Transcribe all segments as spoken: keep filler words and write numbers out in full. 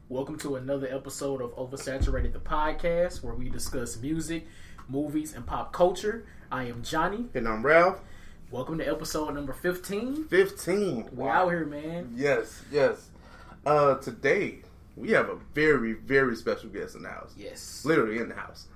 Welcome to another episode of Oversaturated the Podcast, where we discuss music, movies, and pop culture. I am Johnny. And I'm Ralph. Welcome to episode number fifteen. fifteen. We're wow. out here, man. Yes, yes. Uh, today, we have a very, very special guest in the house. Yes. Literally in the house.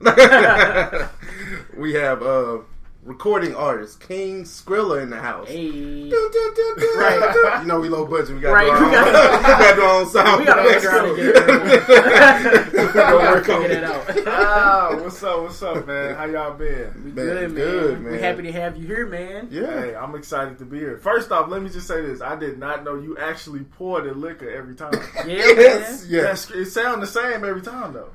We have uh, recording artist King Skrilla in the house. Hey. Dun, dun, dun, dun. Right. You know, we low budget. We got right. to do our own sound. We got to figure out to get it. We're going to figure it out. Ah, what's up, what's up, man? How y'all been? We Man, good, man. good, man. We're happy to have you here, man. Yeah. Hey, I'm excited to be here. First off, let me just say this. I did not know you actually pour the liquor every time. Yeah, Yes, man. yes. That's, it sounds the same every time, though.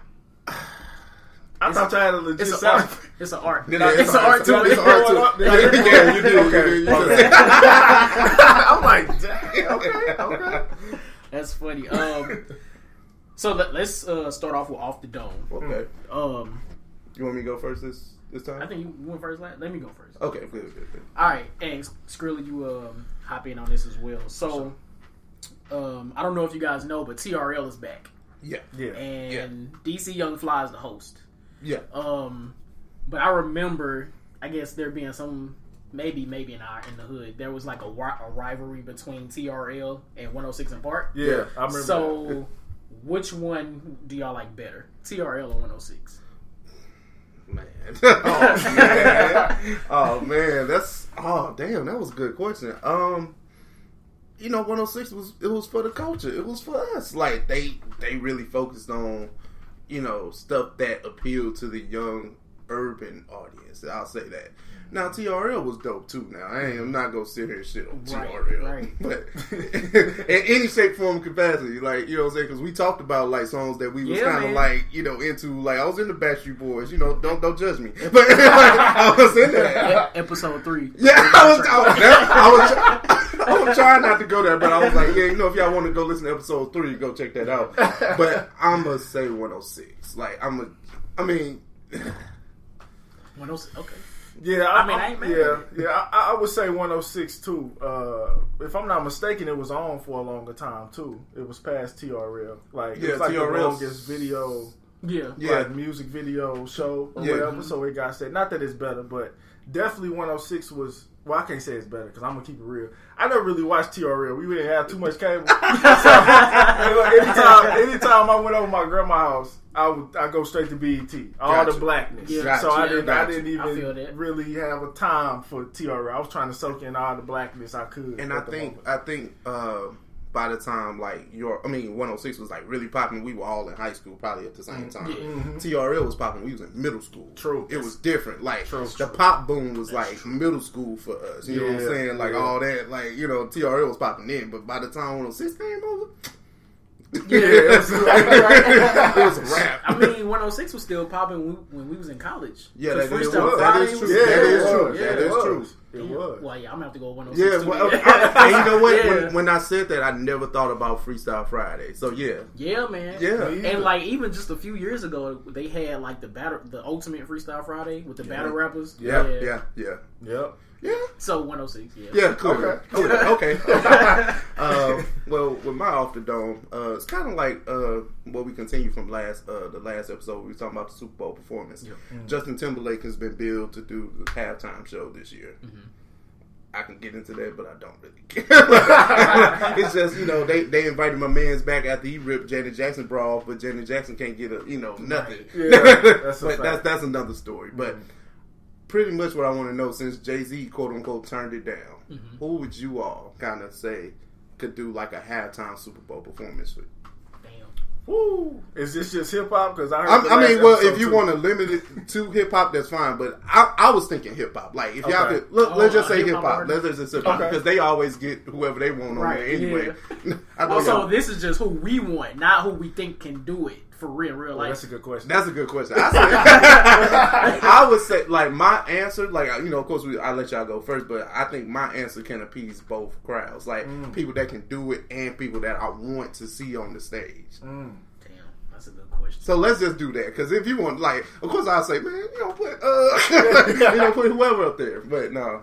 I It's thought a- y'all had a legit It's an sound. art. It's an art. Yeah, it's an art to It's it. an art to it. Yeah, yeah, you do. Okay. You do. You do. I'm like, dang, okay, okay. That's funny. Um, so let, let's uh, start off with Off the Dome. Okay. Um, You want me to go first this this time? I think you went first. Last? Let me go first. Okay, good, good, good. All right, and Skrilla, you um, hop in on this as well. So, um, I don't know if you guys know, but T R L is back, Yeah, Yeah. and D C Young Fly is the host. yeah. Um, but I remember, I guess there being some, maybe, maybe in our in the hood, there was like a, ri- a rivalry between T R L and one oh six in Park. Yeah, I remember that. So, which one do y'all like better, T R L or one oh six? Man. Oh man. Oh man. That's oh damn, that was a good question. Um you know, one oh six was it was for the culture. It was for us. Like they they really focused on, you know, stuff that appealed to the young urban audience. I'll say that. Now T R L was dope too. Now I ain't, I'm not gonna sit here and shit on Right, T R L, right. but in any shape, form, capacity, like you know what I'm saying, because we talked about like songs that we was Yeah, kind of man. like you know into. Like I was in the Backstreet Boys, you know. Don't don't judge me, but I was in there. E- Episode three. Yeah, I was. I was, I was, try- I was trying not to go there, but I was like, yeah, you know, if y'all want to go listen to episode three, go check that out. But I'm gonna say one oh six. Like I'm a. I mean. one oh six. Okay. Yeah, I, I mean, I ain't mad yeah, at it. yeah. I, I would say one oh six too. Uh, if I'm not mistaken, it was on for a longer time too. It was past T R L. Like Yeah, it's like T R L 's the longest video, Yeah. Yeah. like music video show or Yeah. whatever. So it got said. Not that it's better, but definitely one oh six was. Well, I can't say it's better because I'm gonna keep it real. I never really watched T R L. We didn't have too much cable. So, anytime, anytime I went over my grandma's house, I would I go straight to B E T. All Gotcha. the blackness. Yeah. Gotcha. So I Yeah, didn't gotcha. I didn't I feel even that. really have a time for T R L. I was trying to soak in all the blackness I could. And I at the think moment. I think uh, by the time like your I mean one oh six was like really popping, we were all in high school probably at the same time. Yeah. T R L was popping, we was in middle school. True. It was different. Like True. the pop boom was like middle school for us. You know what I'm Yeah. saying? Like Yeah. all that, like you know, T R L was popping in, but by the time one oh six came over, Yeah, it was- it was a wrap. I mean, one oh six was still popping when, when we was in college. Yeah, 'Cause that is Freestyle true. That Friday is was- true. Yeah, That it is was. true. Yeah, That it is was. true. It Yeah. was. Well, yeah, I'm gonna have to go one oh six Yeah, too. well, and you know what? Yeah. When, when I said that, I never thought about Freestyle Friday. So yeah, Yeah, man. yeah, Me- And like even just a few years ago, they had like the battle, the ultimate Freestyle Friday with the battle rappers. yeah, yeah, yeah, Yep. yeah. So one oh six. Yeah. Yeah, cool. Okay. Okay. okay. uh, well, with my off the dome, uh, it's kind of like uh, what we continue from last uh, the last episode. We were talking about the Super Bowl performance. Yep. Justin Timberlake has been billed to do the halftime show this year. Mm-hmm. I can get into that, but I don't really care. It's just you know they, they invited my man's back after he ripped Janet Jackson bra off, but Janet Jackson can't get a you know nothing. Yeah, that's a but fact. that's that's another story. But pretty much what I want to know, since Jay-Z quote unquote turned it down, Mm-hmm. who would you all kind of say could do like a halftime Super Bowl performance for? Damn. Woo. Is this just hip hop? Because I heard. I'm, the I last mean, well, episode if you too. want to limit it to hip hop, that's fine. But I, I was thinking hip hop. Like, if y'all Okay. could, look, Oh, let's just uh, say hip hip-hop hop. artist? Let's just say hip hop Okay. because they always get whoever they want on Right, there anyway. I know Also, y'all- this is just who we want, not who we think can do it for real, real Well, life. that's a good question. That's a good question. I, say, I would say, like, my answer, like, you know, of course, we, I'll let y'all go first, but I think my answer can appease both crowds. Like, Mm. people that can do it and people that I want to see on the stage. Mm. Damn, that's a good question. So let's just do that. Because if you want, like, of course, I'll say, man, you know, put, uh, you know, put whoever up there. But no.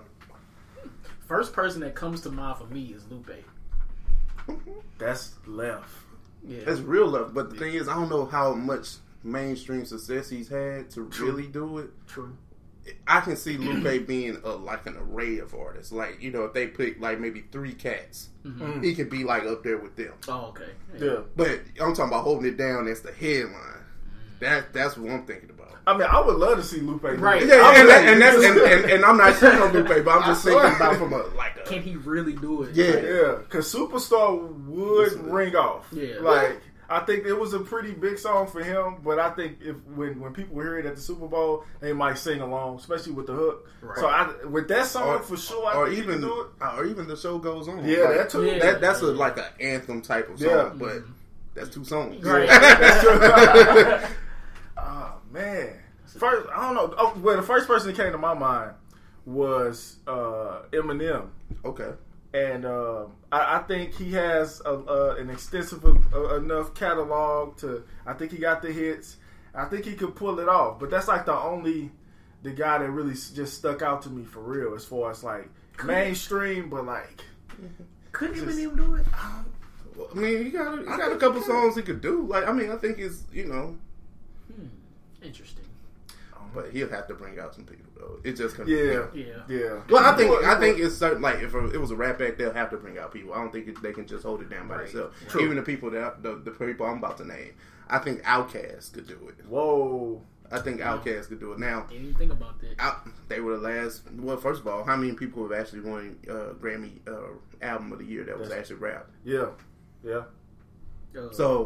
First person that comes to mind for me is Lupe. That's left. Yeah. It's real love. But the thing is, I don't know how much mainstream success he's had to True. really do it. True. I can see Lupe being a, like an array of artists. Like, you know, if they pick like maybe three cats, Mm-hmm. he could be like up there with them. Oh, okay. Yeah. But I'm talking about holding it down. That's the headline. That that's what I'm thinking about. I mean, I would love to see Lupe. do Right. it. Yeah, I and, would that, and love that's to and, see- and, and I'm not shitting on Lupe, but I'm just I thinking swear. about from a like a Can he really do it? Yeah. Like, Yeah, because Superstar would ring off. Yeah. Like, I think it was a pretty big song for him, but I think if when, when people hear it at the Super Bowl, they might sing along, especially with the hook. Right. So I, with that song, or, for sure, I or think even he can do it. or even the show goes on. Yeah, Like, that too. Yeah. That that's a like an anthem type of song, Yeah. but that's two songs. Right. That's true. Oh, man. First, I don't know. Oh, well, the first person that came to my mind was uh, Eminem. Okay. And uh, I, I think he has a, uh, an extensive uh, enough catalog to. I think he got the hits. I think he could pull it off. But that's like the only the guy that really s- just stuck out to me for real, as far as like mainstream. But like, Could Just- Eminem do it? Well, I mean, he got a, he I got a think couple he can. songs he could do. Like, I mean, I think it's you know, Hmm. Interesting. but he'll have to bring out some people though. It just gonna yeah, Yeah. yeah. Well, I think Well, I think it's certain. Like if it was a rap act, they'll have to bring out people. I don't think it, they can just hold it down by Right. themselves. True. Even the people that the, the people I'm about to name, I think Outkast could do it. Whoa. I think Outkast could do it. Now, Didn't think about that. out, they were the last. Well, first of all, how many people have actually won uh, Grammy uh, album of the year that was That's- actually rap? Yeah, yeah. Uh, So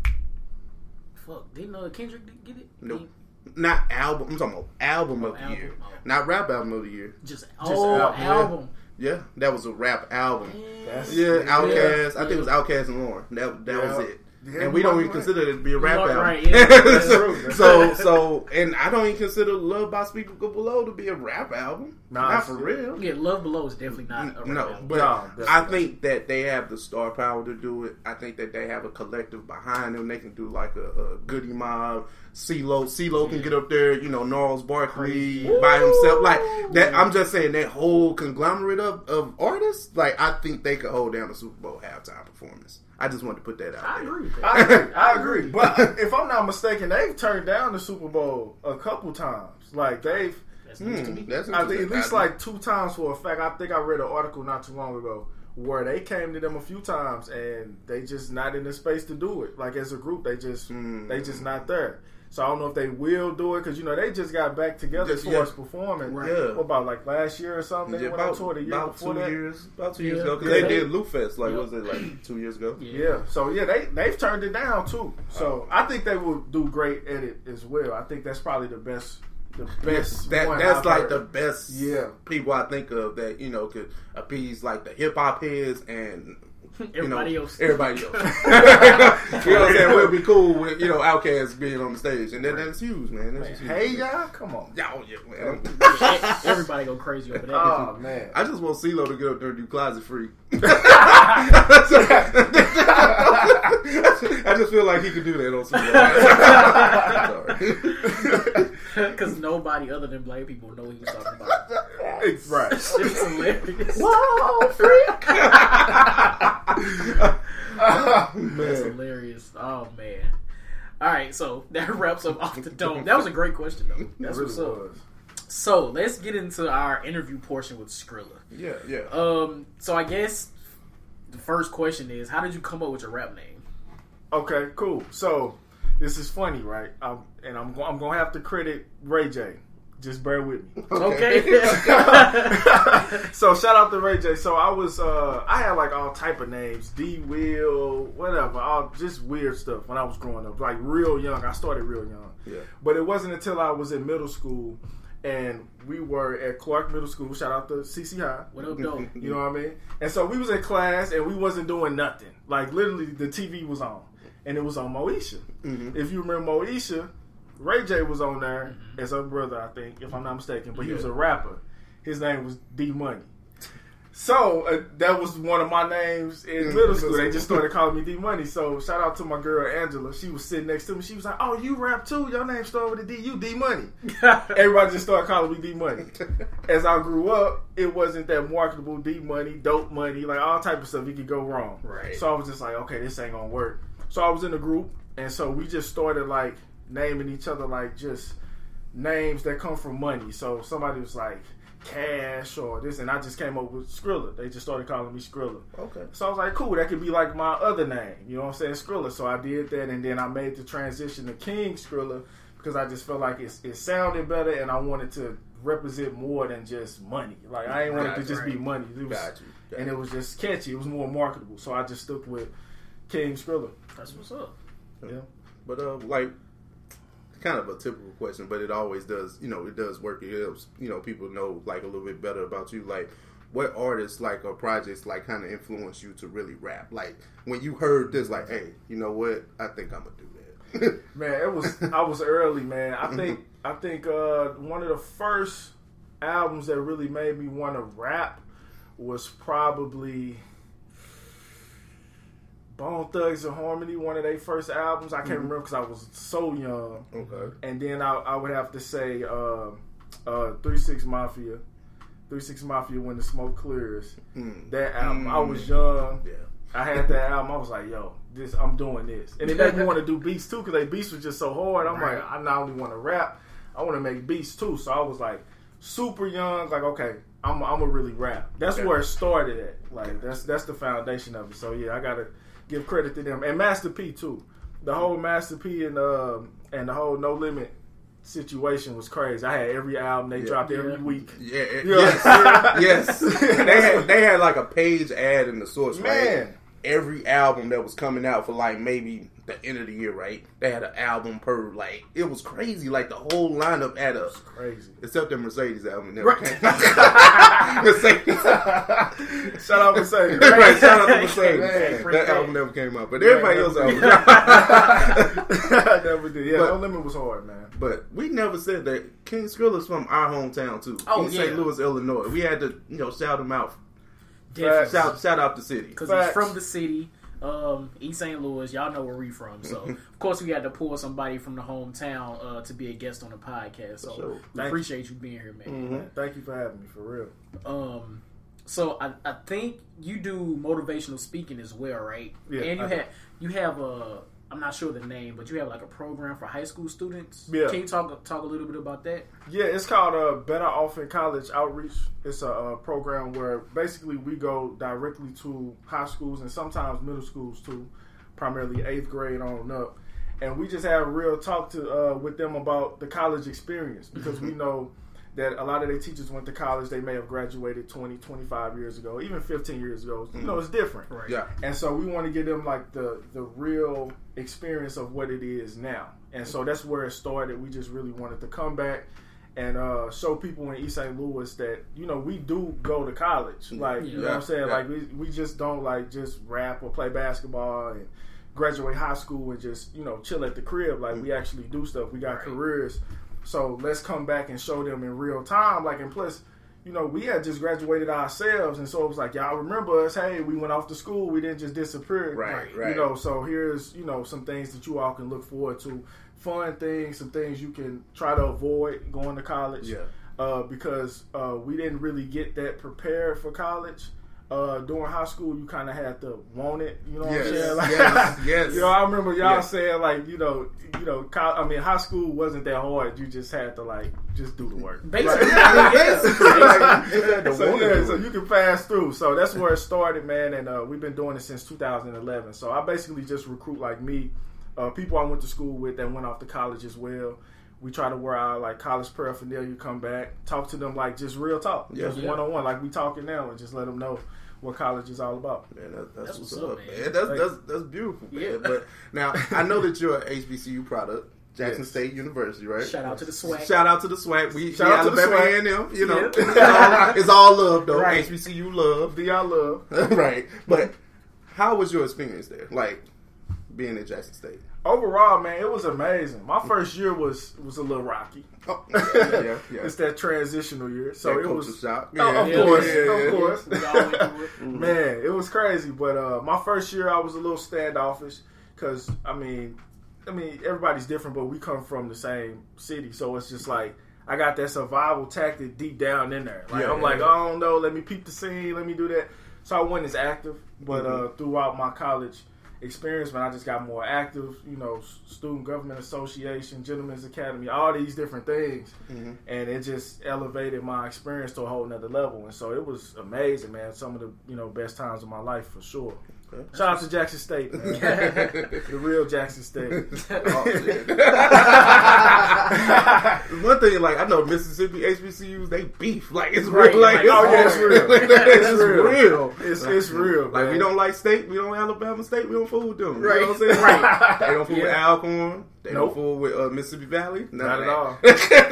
fuck. Didn't uh, Kendrick get it? Nope. not album. I'm talking about album Oh, of the album. year, Oh. not rap album of the year. Just, Just oh, album, album. Yeah, that was a rap album. That's- Yeah, Yeah. Outkast. I think Yeah. it was Outkast and Lauren. That that Yeah. was it. Yeah, And we don't even right. consider it to be a rap Right, album. right, yeah. That's true. so, so, and I don't even consider Love by Speak Go Below to be a rap album. Nah, not for it's- real. Yeah, Love Below is definitely not a rap No, album. but No, I definitely think that they have the star power to do it. I think that they have a collective behind them. They can do like a, a Goody Mob. CeeLo, CeeLo can get up there. You know, Gnarls Barkley Crazy. by himself. Like that. I'm just saying that whole conglomerate of, of artists. Like I think they could hold down the Super Bowl halftime performance. I just wanted to put that out I there. agree with that. I agree. I agree. But if I'm not mistaken, they've turned down the Super Bowl a couple times. Like they've, That's news to Hmm, me. that's I think at interesting. least I- like two times for a fact. I think I read an article not too long ago where they came to them a few times and they just not in the space to do it. Like as a group, they just Mm. they just not there. So I don't know if they will do it because you know they just got back together Just- as far yeah. as performing. Right. Yeah. What about like last year or something? They Yeah, went on about, tour the year about before two that. years, about two years Yeah. ago, because Yeah. they did Loop Fest. Like, Yep. was it like two years ago? Yeah, so yeah, they they've turned it down too. So I think they will do great at it as well. I think that's probably the best, the best. That one that's I've like heard. the best Yeah. people I think of that you know could appease like the hip hop heads and you Everybody know, else. Everybody else. you know what I'm saying? We'll be cool with you know Outkast being on the stage, and that, that's huge, man. That's just huge. Hey y'all, come on. Yeah, oh, yeah, man. Everybody go crazy over that. Oh man, I just want CeeLo to get up there and do Closet Free. I just feel like he could do that on Super. Because nobody other than black people know what he was talking about. right? It's hilarious. Whoa, freak! Oh, That's man. hilarious. Oh man. All right, so that wraps up Off the Dome. That was a great question though. It That's really what's up. was. So let's get into our interview portion with Skrilla. Yeah, yeah. Um, so I guess the first question is, how did you come up with your rap name? Okay, cool. So this is funny, right? Um, and I'm go- I'm gonna have to credit Ray J. Just bear with me. Okay. So shout out to Ray J. So I was uh I had like all type of names, D Will, whatever, all just weird stuff when I was growing up. Like real young. I started real young. Yeah. But it wasn't until I was in middle school and we were at Clark Middle School. Shout out to C C High. What up, though? You know what I mean? And so we was in class and we wasn't doing nothing. Like literally the T V was on. And it was on Moesha. Mhm. If you remember Moesha, Ray J was on there as her brother, I think, if I'm not mistaken. But he was a rapper. His name was D Money. So uh, that was one of my names in middle school. They just started calling me D Money. So shout out to my girl Angela. She was sitting next to me. She was like, "Oh, you rap too? Your name started with a D. You D Money." Everybody just started calling me D Money. As I grew up, it wasn't that marketable. D Money, dope money, like all type of stuff. You could go wrong. Right. So I was just like, okay, this ain't gonna work. So I was in a group, and so we just started like naming each other like just names that come from money. So somebody was like Cash or this, and I just came up with Skrilla. They just started calling me Skrilla. Okay. So I was like, cool, that could be like my other name. You know what I'm saying? Skrilla. So I did that, and then I made the transition to King Skrilla because I just felt like it's, it sounded better, and I wanted to represent more than just money. Like, I ain't want it to just right. be money. It was, Got you. Got and you. it was just catchy. It was more marketable. So I just stuck with King Skrilla. That's what's up. Yeah. But, uh, like, kind of a typical question, but it always does, you know, it does work. It helps, you know, people know, like, a little bit better about you. Like, what artists, like, or projects, like, kind of influence you to really rap? Like, when you heard this, like, hey, you know what? I think I'm going to do that. Man, it was, I was early, man. I think, I think, uh, one of the first albums that really made me want to rap was probably Bone Thugs and Harmony, one of their first albums. I can't mm-hmm. remember because I was so young. Okay. And then I, I would have to say uh, uh, three six Mafia. three six Mafia, When the Smoke Clears. Mm. That album. Mm. I was young. Yeah. I had that album. I was like, yo, this, I'm doing this. And it made me want to do beats too because they beats was just so hard. I'm right. like, I not only want to rap, I want to make beats too. So I was like super young, like, okay, I'm I'm gonna really rap. That's okay. where it started at. Like that's that's the foundation of it. So yeah, I gotta give credit to them and Master P too. The whole Master P and uh, and the whole No Limit situation was crazy. I had every album they yeah. dropped every yeah. week. Yeah, it, you know yes, yes. they had they had like a page ad in the source. Man, right? Every album that was coming out for like maybe the end of the year, right? They had an album per, like, it was crazy. Like the whole lineup had a crazy, except the Mercedes album never right. came out. Mercedes. Shout out Mercedes. Right, shout out to Mercedes. Man, that album never came out, but everybody else album. Never did. Yeah, but, No Limit was hard, man. But we never said that King Skrilla's from our hometown too. Oh, He's yeah. Saint Louis, Illinois. We had to, you know, shout him out. Facts. Shout, shout out the city. Because he's from the city, um, East Saint Louis. Y'all know where we from. So, of course, we had to pull somebody from the hometown uh, to be a guest on the podcast. So, sure. we appreciate you. you being here, man. Mm-hmm. Thank you for having me, for real. Um, so, I, I think you do motivational speaking as well, right? Yeah. And you I have you have a, I'm not sure the name, but you have like a program for high school students. Yeah. Can you talk talk a little bit about that? Yeah, it's called uh, Better Off in College Outreach. It's a, a program where basically we go directly to high schools and sometimes middle schools too, primarily eighth grade on up. And we just have real talk to uh, with them about the college experience because we know that a lot of their teachers went to college. They may have graduated twenty, twenty-five years ago, even fifteen years ago. You know, it's different. Right. Yeah. And so we want to give them like the, the real experience of what it is now. And so that's where it started. We just really wanted to come back and uh, show people in East Saint Louis that, you know, we do go to college. Like, Yeah. you know what I'm saying? Yeah. Like, we, we just don't, like, just rap or play basketball and graduate high school and just, you know, chill at the crib. Like, we actually do stuff. We got Right. careers. So let's come back and show them in real time. Like, and plus, you know, we had just graduated ourselves. And so it was like, y'all remember us? Hey, we went off to school. We didn't just disappear. Right, right. You know, so here's, you know, some things that you all can look forward to. Fun things, some things you can try to avoid going to college. Yeah. Uh, because uh, we didn't really get that prepared for college. Uh, during high school, you kind of had to want it. You know what Yes, I'm saying? Like, yes, yes. You know, I remember y'all Yes. saying like, you know, you know, co- I mean, high school wasn't that hard. You just had to like just do the work. Basically, Like, basically. like, You had to so, want to yeah, do so it. you can pass through. So that's where it started, man. And uh, we've been doing it since two thousand eleven. So I basically just recruit like me, uh, people I went to school with that went off to college as well. We try to wear our like college paraphernalia, come back, talk to them like just real talk, Yeah. just Yeah. one on one, like we talking now, and just let them know what college is all about. Man, that, that's, That's what's, what's up, up, man. man. That's, Like- that's that's beautiful, man. Yeah. But now I know that you're an H B C U product, Jackson Yes. State University, right? Shout out to the swag. Shout out to the SWAC. We Shout we out to the Alabama SWAC. A and M. You know, Yeah. it's, all, it's all love though. Right. H B C U love, Do y'all love? right? But how was your experience there? Like being at Jackson State? Overall, man, it was amazing. My first year was was a little rocky. Oh, yeah, yeah, yeah. It's that transitional year, so That it culture was. shock. Oh, of Yeah, course, yeah, yeah, of yeah. course. We all went through it. Man, it was crazy. But uh, my first year, I was a little standoffish because I mean, I mean, everybody's different, but we come from the same city, so it's just like I got that survival tactic deep down in there. Like Yeah, I'm yeah, like, yeah. I don't know, let me peep the scene, let me do that. So I wasn't as active, but uh, throughout my college experience, man, I just got more active. You know, Student Government Association, Gentlemen's Academy, all these different things, mm-hmm. and it just elevated my experience to a whole nother level. And so it was amazing, man. Some of the you know best times of my life for sure. Okay. Shout out to Jackson State, man. The real Jackson State. Oh, one thing, like I know Mississippi H B C Us, they beef. Like it's right. real. Like, like it's oh yeah, it's real. It's, it's real. real. It's it's real. Like man. we don't like State, we don't Alabama State, we don't fool with them. Right. You know what I'm saying? Right. They don't fool yeah. with Alcorn. They Nope. don't fool with uh, Mississippi Valley. None Not at all.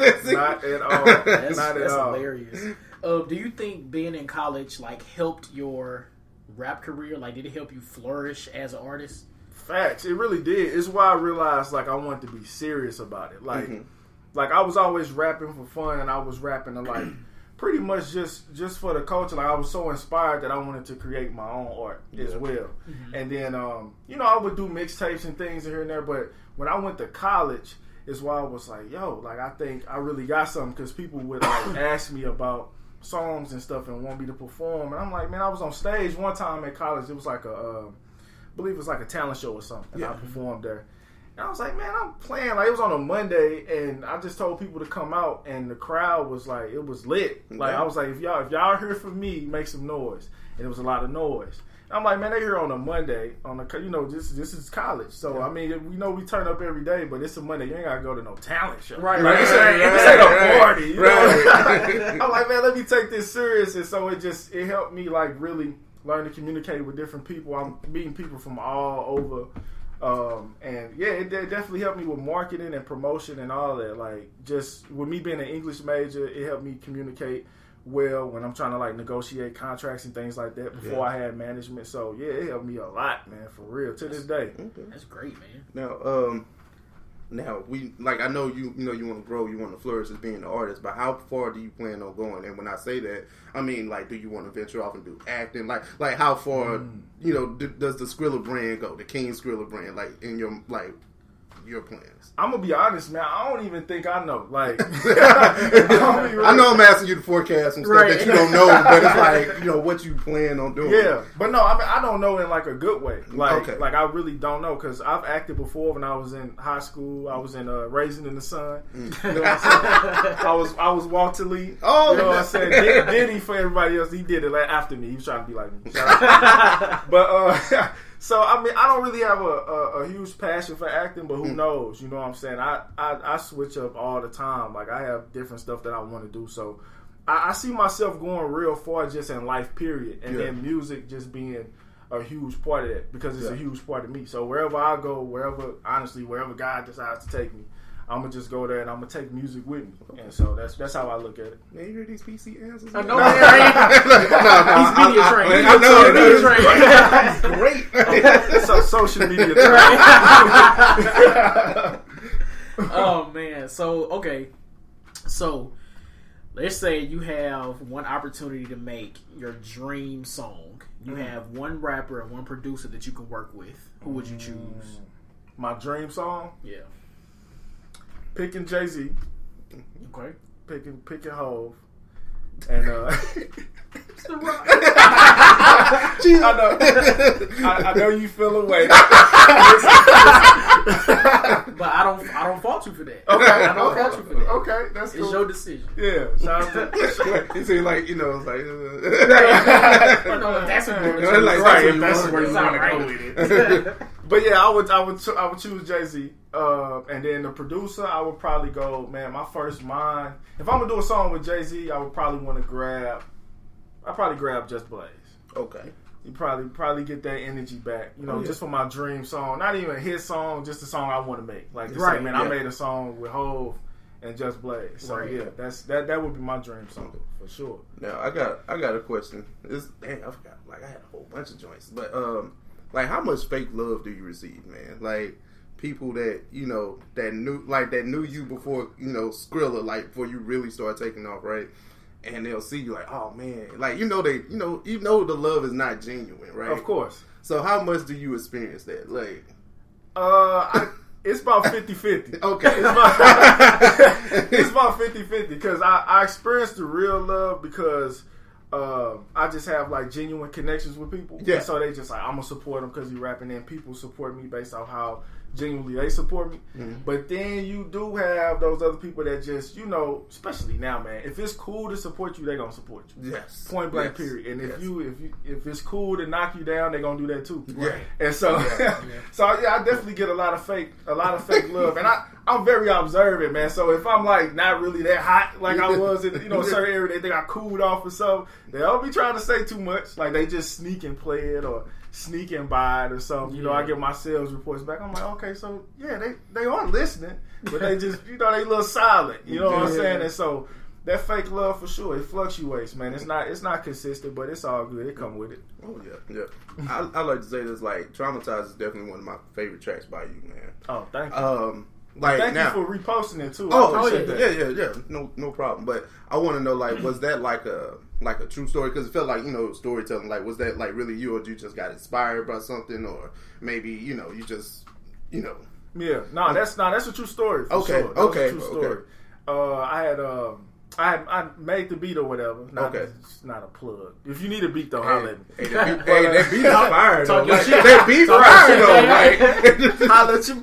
Not Not at all. That's, Not at that's all. hilarious. Uh, do you think being in college like helped your rap career? Like, did it help you flourish as an artist? Facts. It really did. It's why I realized like I wanted to be serious about it. Like, mm-hmm. like I was always rapping for fun, and I was rapping to like pretty much just just for the culture. Like I was so inspired that I wanted to create my own art yeah. as well. Mm-hmm. And then um, you know I would do mixtapes and things here and there. But when I went to college, is why I was like, yo, like I think I really got something, because people would like ask me about songs and stuff and want me to perform, and I'm like, man, I was on stage one time at college. It was like a, uh, I believe it was like a talent show or something, and yeah. I performed there. And I was like, man, I'm playing. Like it was on a Monday, and I just told people to come out, and the crowd was like, it was lit. Okay. Like I was like, if y'all if y'all here for me, make some noise. And it was a lot of noise. I'm like, man, they here on a Monday, on a, you know, this this is college, so yeah. I mean, we know we turn up every day, but it's a Monday. You ain't gotta go to no talent show, right? Like, Right, this right, ain't, right, this ain't right, a party. You right. know? I'm like, man, let me take this serious, and so it just it helped me like really learn to communicate with different people. I'm meeting people from all over, um, and yeah, it, it definitely helped me with marketing and promotion and all that. Like just with me being an English major, it helped me communicate well when I'm trying to like negotiate contracts and things like that before yeah. I had management. So yeah, it helped me a lot, man, for real, to that's, this day. Okay. That's great, man. Now, um, now we like I know you you know you want to grow, you want to flourish as being an artist, but how far do you plan on going? And when I say that, I mean like, do you want to venture off and do acting? Like like how far mm. you know d- does the Skrilla brand go? The King Skrilla brand, like in your like your plans? I'm gonna be honest, man. I don't even think I know. Like, I, I know I'm asking you to forecast some stuff right. that you don't know, but it's like, you know, what you plan on doing. Yeah, but no, I mean, I don't know in like a good way. Like, okay. like I really don't know, because I've acted before when I was in high school. I was in uh, Raising in the Sun. Mm. You know what I'm saying? I was I was Walter Lee. Oh, you know what I'm saying? Did, Diddy for everybody else. He did it after me. He was trying to be like me. But uh. So, I mean, I don't really have a, a, a huge passion for acting, but who mm. knows? You know what I'm saying? I, I, I switch up all the time. Like, I have different stuff that I want to do. So, I, I see myself going real far just in life, period. And yeah. then music just being a huge part of that, because it's yeah. a huge part of me. So, wherever I go, wherever, honestly, wherever God decides to take me, I'm going to just go there and I'm going to take music with me. Okay. And so that's that's how I look at it. Man, you hear these P C answers? I know, man. He's media trained. I know. He's media trained. Great. It's a social media trained. Oh, man. So, okay. So, let's say you have one opportunity to make your dream song. You mm. have one rapper and one producer that you can work with. Who would you choose? My dream song? Yeah. Picking Jay-Z. Okay. Picking picking Hove. And uh it's the rock. I know I, I know you feel away. But I don't I don't fault you for that. Okay. I don't okay. fault you for that. Okay, that's cool. It's your decision. Yeah. Shout out to He seemed like, you know, it's like uh, no, that's a good no, like, right, that's, that's where you want to go with it. But yeah, I would I would I would choose Jay-Z. Uh, and then the producer, I would probably go, man, my first mind. If I'm gonna do a song with Jay-Z, I would probably want to grab. I probably grab Just Blaze. Okay. You probably probably get that energy back, you know, oh, yeah. just for my dream song. Not even his song, just the song I want to make. Like, to right, say, man, yeah. I made a song with Hove and Just Blaze. So right. yeah, that's that. That would be my dream song for sure. Now I got I got a question. It's, damn, I forgot. Like I had a whole bunch of joints, but um, like how much fake love do you receive, man? Like. People that you know that knew like that knew you before you know Skrilla, like before you really start taking off, right? And they'll see you like, oh man, like you know they you know you know the love is not genuine, right? Of course. So how much do you experience that? Like, uh, I, it's about fifty-fifty. Okay, it's about it's about fifty-fifty because I, I experienced the real love because uh, I just have like genuine connections with people. Yeah. And so they just like, I'm gonna support him because he's rapping, and people support me based on how genuinely they support me. Mm-hmm. But then you do have those other people that just, you know, especially now, man, if it's cool to support you, they're gonna support you. Yes. Point blank, Yes. period. And if Yes. you if you if it's cool to knock you down, they're gonna do that too. Right. And so Yeah. so yeah, I definitely get a lot of fake a lot of fake love. And I, I'm very observant, man. So if I'm like not really that hot like I was in, you know, a certain area, they think I cooled off or something, they don't be trying to say too much. Like they just sneak and play it or sneak and buy it or something. You know, I get my sales reports back. I'm like, okay, so yeah, they, they are listening, but they just, you know, they a little silent. You know what I'm Yeah. saying? And so that fake love for sure, it fluctuates, man. It's not it's not consistent, but it's all good. It come with it. Oh yeah, yeah. I, I like to say this. Like, "Traumatized" is definitely one of my favorite tracks by you, man. Oh, thank you. Um, like thank now, you for reposting it too. I Oh, appreciate yeah, that. yeah, yeah, yeah. No, no problem. But I want to know, like, was that like a like a true story? Because it felt like, you know, storytelling. Like, was that like really you, or you just got inspired by something, or maybe, you know, you just, you know. Yeah, no, that's not that's a true story. For Okay, sure. That was okay, a true story. okay. Uh, I had um, I had, I made the beat or whatever. Not, Okay. it's not a plug. If you need a beat though, holla at me. Hey, that beat, hey, that beat is fire though. Talk your Like, shit. that beat Talk fire your shit. though. Like, Holla at your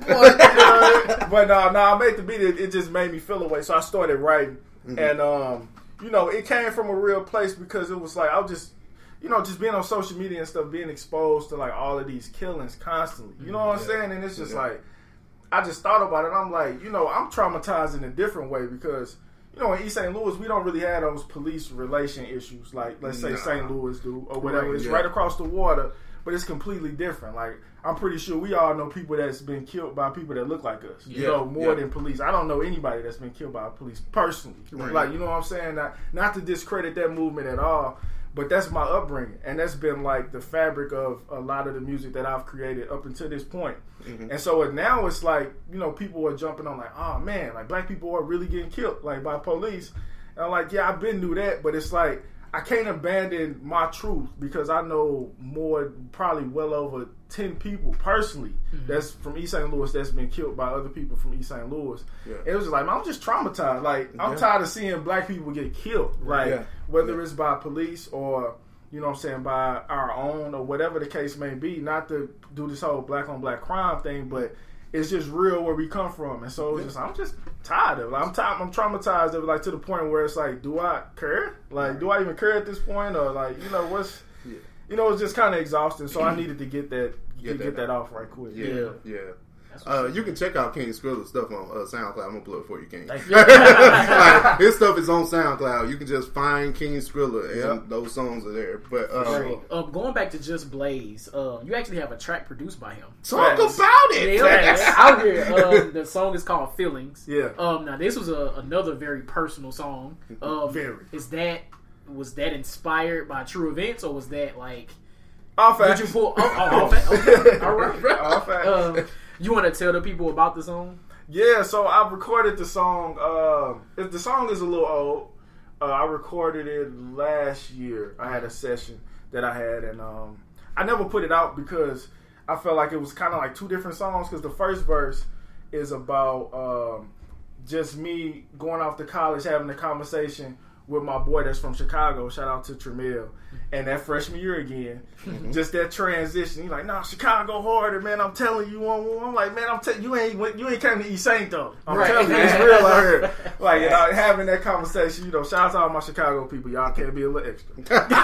boy. But no, no, I made the beat. It, it just made me feel away. So I started writing, Mm-hmm. and um, you know, it came from a real place because it was like I was just, you know, just being on social media and stuff, being exposed to like all of these killings constantly. You know what I'm Yeah. saying? And it's just Yeah. like, I just thought about it. And I'm like, you know, I'm traumatized in a different way because, you know, in East Saint Louis, we don't really have those police relation issues like, let's say, Nah. Saint Louis do or whatever. Right, it's yeah. right across the water, but it's completely different. Like, I'm pretty sure we all know people that's been killed by people that look like us. You Yeah, know, more yeah. than police. I don't know anybody that's been killed by police personally. Right. Like, you know what I'm saying? Not, not to discredit that movement at all, but that's my upbringing. And that's been like the fabric of a lot of the music that I've created up until this point. Mhm. And so now it's like, you know, people are jumping on like, oh man, like black people are really getting killed like by police. And I'm like, yeah, I've been through that, but it's like I can't abandon my truth because I know more, probably well over ten people personally Mm-hmm. that's from East Saint Louis that's been killed by other people from East Saint Louis. Yeah. It was just like, man, I'm just traumatized. Like, I'm Yeah. tired of seeing black people get killed. Like, Yeah. whether Yeah. it's by police or, you know what I'm saying, by our own or whatever the case may be. Not to do this whole black on black crime thing, but it's just real where we come from. And so it's just, I'm just tired of it. I'm tired, I'm traumatized of it, like to the point where it's like, do I care? Like, do I even care at this point? Or like, you know, what's, Yeah. you know, it's just kind of exhausting. So I needed to get that, Get get, that get that off right quick. Yeah, yeah. That's what's Uh, up. you can check out King Skrilla's stuff on uh, SoundCloud. I'm gonna plug it for you, King. Thank you. Like, his stuff is on SoundCloud. You can just find King Skrilla, and Yep. those songs are there. But uh, So, um, going back to Just Blaze, um, you actually have a track produced by him. talk Facts. about it. Yeah, yeah, out here. Um, the song is called "Feelings." Yeah. Um, now this was a, another very personal song. Um, Very. Is that was that inspired by true events, or was that like? Off Did act. you pull? Oh, oh, off it? Okay, all right. Off act. Um, you want to tell the people about the song? Yeah, so I recorded the song. Uh, if the song is a little old. Uh, I recorded it last year. I had a session that I had, and um, I never put it out because I felt like it was kind of like two different songs. Because the first verse is about um, just me going off to college, having a conversation with my boy that's from Chicago. Shout out to Tremel. And that freshman year again, just that transition. He's like, "Nah, Chicago harder, man. I'm telling you." I'm like, "Man, I'm telling you, ain't you ain't came to East Saint though. I'm Right. telling you, it's real out here." Like, you know, having that conversation. You know, shout out to all my Chicago people. Y'all can't be a little extra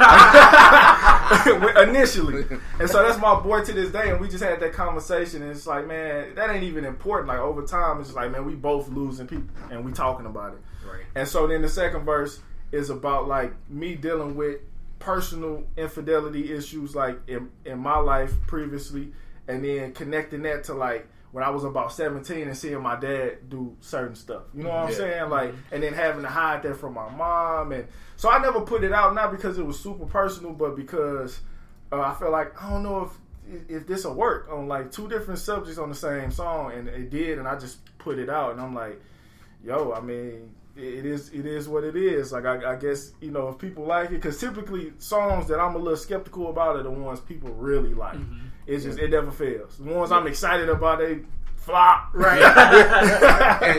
initially. And so that's my boy to this day. And we just had that conversation. And it's like, man, that ain't even important. Like over time, it's just like, man, we both losing people, and we talking about it. Right. And so then the second verse is about like me dealing with personal infidelity issues like in, in my life previously, and then connecting that to like when I was about seventeen and seeing my dad do certain stuff. You know what I'm Yeah. saying? Like, and then having to hide that from my mom. And so I never put it out, not because it was super personal, but because uh, I felt like, I don't know if if this will work on like two different subjects on the same song, and it did, and I just put it out, and I'm like, yo, I mean, it is it is what it is. Like, I, I guess, you know, if people like it, because typically songs that I'm a little skeptical about are the ones people really like. Mm-hmm. It's just, it never fails. The ones I'm excited about, they flop. Right. and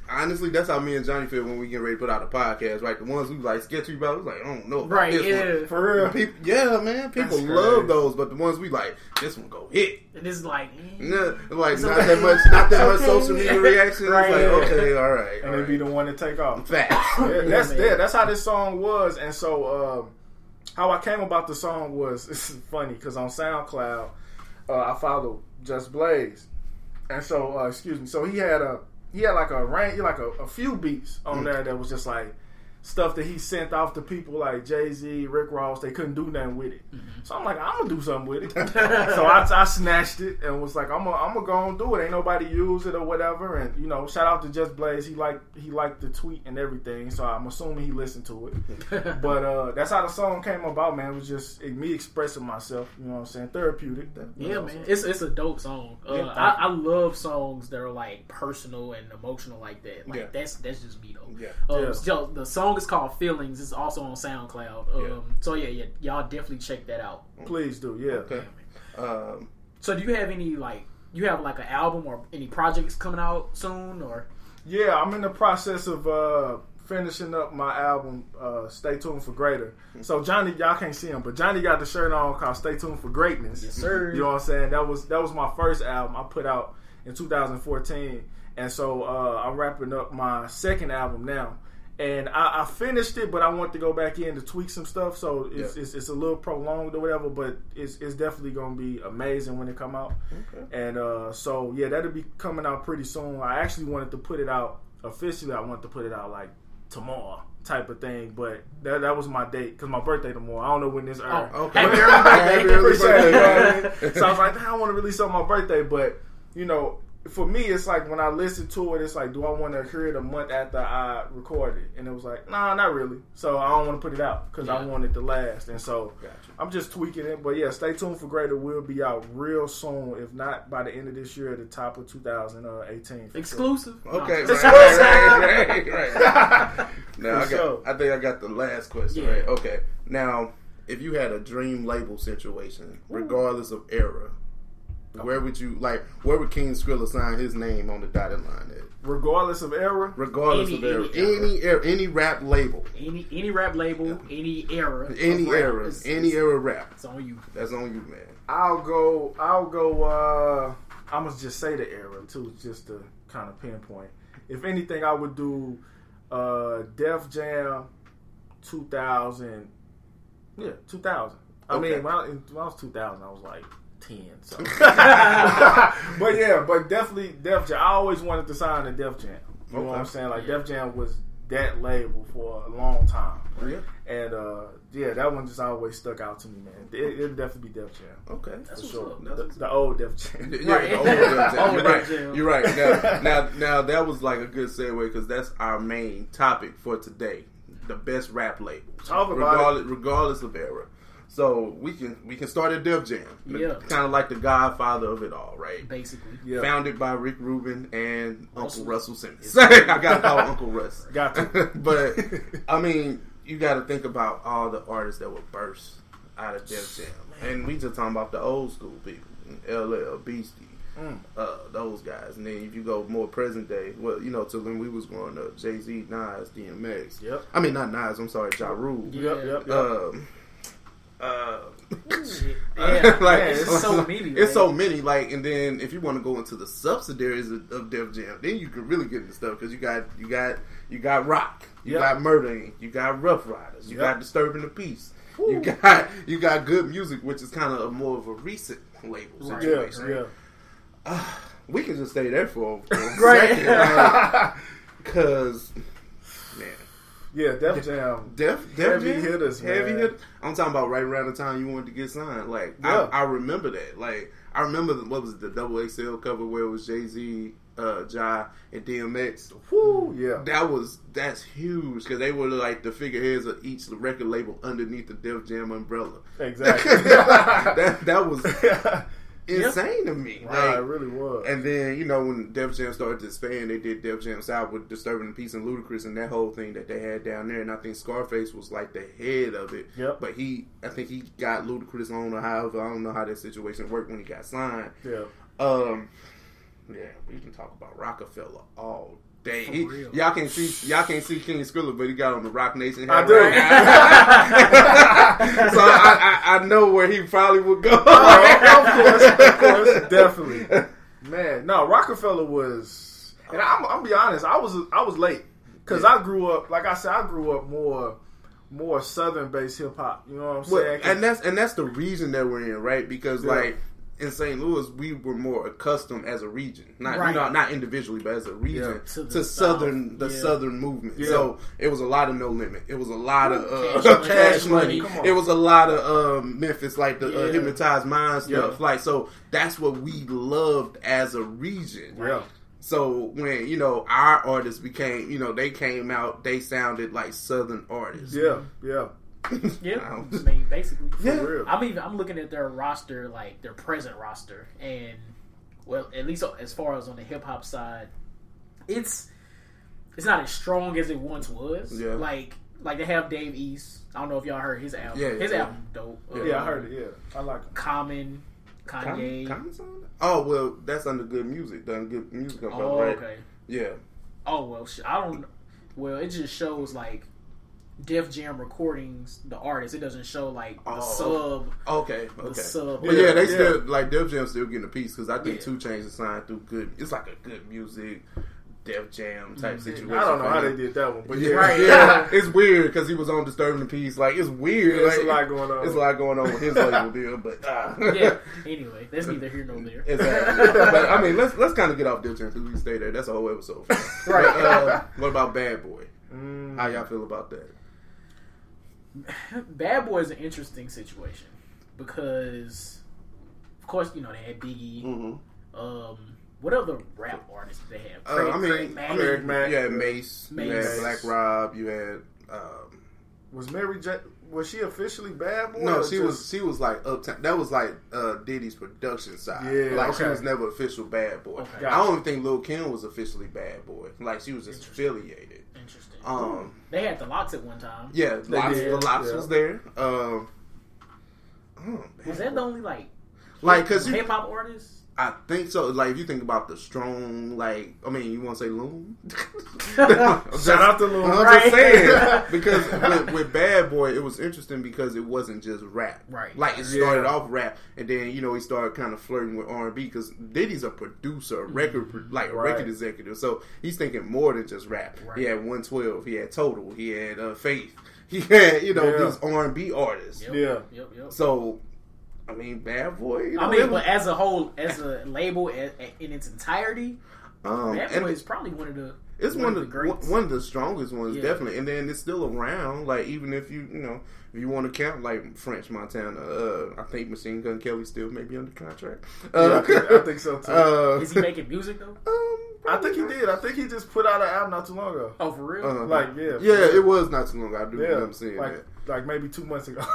honestly, that's how me and Johnny feel when we get ready to put out a podcast, right? The ones we like sketchy about, we like, I don't know. Right, this yeah. one. For real. People, yeah, man. People That's love crazy. those, but the ones we like, this one go hit. And it's like, eh. No, like It's not okay. that much, not that much Okay. social media reaction. Right. It's like, okay, all right, And all they be right. the one to take off. Facts. Yeah, that's man. yeah, that's how this song was. And so, um, how I came about the song was it's funny because on SoundCloud, uh, I followed Just Blaze, and so uh, excuse me. So he had a he had like a range, like a, a few beats on Mm. there that was just like stuff that he sent off to people like Jay-Z, Rick Ross. They couldn't do nothing with it. So I'm like, I'm gonna do something with it. So I, I snatched it and was like, I'm gonna I'm gonna go and do it. Ain't nobody use it or whatever. And you know, shout out to Just Blaze. He liked he liked the tweet and everything. So I'm assuming he listened to it. But uh, that's how the song came about, man. It was just it, me expressing myself. You know what I'm saying? Therapeutic. You Yeah, know what I'm man, saying? it's it's a dope song. Uh, Yeah, thank I, I love songs that are like personal and emotional like that. Like Yeah. that's that's just me though. Yeah. Um, Yeah. so the song is called Feelings. It's also on SoundCloud. Um, Yeah. So yeah, yeah, y'all definitely check that out. Please do. Yeah. Okay. Um, So do you have any like you have like an album or any projects coming out soon or? Yeah, I'm in the process of uh, finishing up my album. Uh, Stay tuned for greater. So Johnny, y'all can't see him, but Johnny got the shirt on called "Stay tuned for greatness." Yes, sir. You know what I'm saying? That was that was my first album I put out in two thousand fourteen, and so uh, I'm wrapping up my second album now. And I, I finished it, but I want to go back in to tweak some stuff. So it's Yeah. it's, it's a little prolonged or whatever, but it's it's definitely going to be amazing when it come out. okay. And uh, so yeah, that'll be coming out pretty soon. I actually wanted to put it out officially. I wanted to put it out like tomorrow type of thing, but that that was my date because my birthday tomorrow. I don't know when this airs. Oh, Okay. happy early birthday. Happy early Appreciate it, you know birthday. what I mean? So I was like, I want to release on my birthday, but you know, for me, it's like when I listen to it, it's like, do I want to hear it a month after I record it? And it was like, nah, not really. So I don't want to put it out because I Yeah. want it to last. And so Gotcha. I'm just tweaking it. But yeah, stay tuned for greater. Will be out real soon, if not by the end of this year, at the top of two thousand eighteen. for Exclusive. Okay, No. right, right, right, right, right. Now I For got. sure. I think I got the last question. Yeah. Right. Okay. Now, if you had a dream label situation, regardless of era, where would you like? Where would King Skrilla sign his name on the dotted line at? Regardless of era, Regardless Any- of era, any era. any era, any rap label, Any any rap label, any era, any of rap, era, it's- any it's- era rap. It's on you. That's on you, man. I'll go. I'll go. uh I'm gonna just say the era too, just to kind of pinpoint. If anything, I would do uh Def Jam two thousand. Yeah, two thousand. I Okay. mean, when I, when I was two thousand, I was like ten. So. But yeah, but definitely Def Jam. I always wanted to sign to Def Jam. You know what Okay. I'm saying? Like Yeah. Def Jam was that label for a long time. Yeah. And uh, yeah, that one just always stuck out to me, man. It, it'll definitely be Def Jam. Okay. That's For what's sure. up. The, That's- the old Def Jam. Yeah, Right. the old Def Jam. Old You're Def right. Jam. You're right. Now, now, now, that was like a good segue because that's our main topic for today: the best rap labels, Talk about regardless, regardless of era. So we can we can start at Def Jam, Yeah. kind of like the godfather of it all, right? Basically. Yeah. Founded by Rick Rubin and Russell. Uncle Russell Simmons. I got to call Uncle Russ. Got to. But I mean, you got to think about all the artists that were burst out of Def Jam, and we just talking about the old school people, L L, Beastie, Mm. uh, those guys. And then if you go more present day, well, you know, to when we was growing up, Jay Z, Nas, D M X. Yep. I mean, not Nas. I'm sorry, Ja Rule. Yeah. Yep, yep, yep. Um, uh, Yeah, like, man, it's so many. It's man. so many. Like, and then if you want to go into the subsidiaries of, of Def Jam, then you can really get into stuff because you got you got you got Rock, you Yep. got Murder Incorporated, you got Rough Riders, you Yep. got Disturbing the Peace, Woo. you got you got Good Music, which is kind of a more of a recent label Right. Yeah, situation. yeah. Uh, we can just stay there for, for a Right. second, because man. Yeah, Def Jam. Def, Def Heavy Jam? hitters, heavy man. hitters. I'm talking about right around the time you wanted to get signed. Like Yeah. I, I remember that. Like I remember the, what was it, the double X L cover where it was Jay Z, uh, Ja, and D M X. Woo, yeah. That was that's huge because they were like the figureheads of each record label underneath the Def Jam umbrella. Exactly. that that was insane to me. Wow, Like, it really was. and then, you know, when Def Jam started to expand, they did Def Jam South with Disturbing the Peace and Ludacris and that whole thing that they had down there. And I think Scarface was like the head of it. Yep. But he, I think he got Ludacris on or however. I don't know how that situation worked when he got signed. yeah. Um, yeah, we can talk about Rockefeller all Dang, For he, real. y'all can't see y'all can't see King Skrilla, but he got on the Rock Nation I hat. do. Right? So I, I I know where he probably would go. Oh, of course, of course, definitely. Man, no, Rockefeller was, and I'm, I'm gonna be honest, I was I was late because Yeah. I grew up, like I said, I grew up more more southern based hip hop. You know what I'm Well, saying? and that's and that's the region that we're in, right? Because Yeah. like in Saint Louis, we were more accustomed as a region, not Right. you know, not individually, but as a region Yeah. to, To the southern South. the Yeah. southern movement. Yeah. So it was a lot of No Limit. It was a lot of uh, Cash Cash, Money. Money. Come on. It was a lot of um, Memphis, like the uh, Yeah. Hypnotized Mind stuff. Yeah. Like so, that's what we loved as a region. yeah, So when you know our artists became, you know, they came out, they sounded like southern artists. yeah, yeah, Yeah, I I don't- mean, basically. for Yeah. real. I'm even I'm looking at their roster, like their present roster, and well, at least as far as on the hip hop side, it's it's not as strong as it once was. Yeah. Like like they have Dave East. I don't know if y'all heard his album. Yeah, his yeah. album dope. Yeah, Uh, I heard it. Yeah, I like him. Common, Kanye. Com- Common's on it? Oh well, that's under Good Music. Done Good Music up oh, right? okay. Yeah. Oh well, sh- I don't. Well, it just shows like Def Jam Recordings, the artist. It doesn't show like the Oh, sub. Okay. The Okay. sub. But yeah, they Yeah. still like Def Jam still getting a piece because I think Yeah. Two Chainz is signed through Good. It's like a Good Music, Def Jam type situation. I don't know for how him. they did that one, but Yeah, yeah, Right. yeah. It's weird because he was on Disturbing the Peace. Like it's weird. There's like, a lot going on. It's a lot going on with his label deal, but uh, Yeah. Anyway, that's neither here nor there. Exactly. But I mean, let's let's kind of get off Def Jam because we can stay there. That's a whole episode. Right. But, uh, what about Bad Boy? Mm. How y'all feel about that? Bad Boy is an interesting situation because, of course, you know they had Biggie. Mm-hmm. Um, what other rap artists did they have? Uh, Craig, I mean, Craig Mack? I Craig mean, Mack. you had Mace, you Mace. had Black Rob, you had. Um, Was Mary J? Was she officially Bad Boy? no, or she just- was she was like uptown. That was like uh, Diddy's production side. Yeah, like she okay. was never official Bad Boy. Okay. I Gotcha. don't even think Lil Kim was officially Bad Boy. Like she was just Interesting. affiliated. Interesting. Um, They had the Locks at one time. yeah, They Lox, did, the Lox yeah. was there. Um, oh, Was Bad that Boy. the only like Like, cause you, hip hop artist? I think so. Like, if you think about the strong, like, I mean, you want to say Loon? Shout out to Lil. I'm Right. just saying because with, with Bad Boy, it was interesting because it wasn't just rap. Right. Like it started Yeah. off rap, and then you know he started kind of flirting with R and B because Diddy's a producer, a record, pro- like a Right. record executive. So he's thinking more than just rap. Right. He had one twelve. He had Total. He had uh, Faith. He had you know Yeah. these R and B artists. Yep, Yeah. Yep. Yep. So. I mean, Bad Boy. You know, I mean, it but was- as a whole, as a label a- a- in its entirety, um, Bad and Boy it- is probably one of the It's one, one, of the of the greats. one of the strongest ones, Yeah. definitely. And then it's still around. Like even if you you know if you want to count like French Montana, uh, I think Machine Gun Kelly still may be under contract. Yeah, Uh, I, think, I think so too. uh, Is he making music though? um, I think he did. I think he just put out an album not too long ago. Oh, for real? uh, Like, yeah, yeah, it was not too long ago. I do Yeah, remember seeing like that. like maybe two months ago.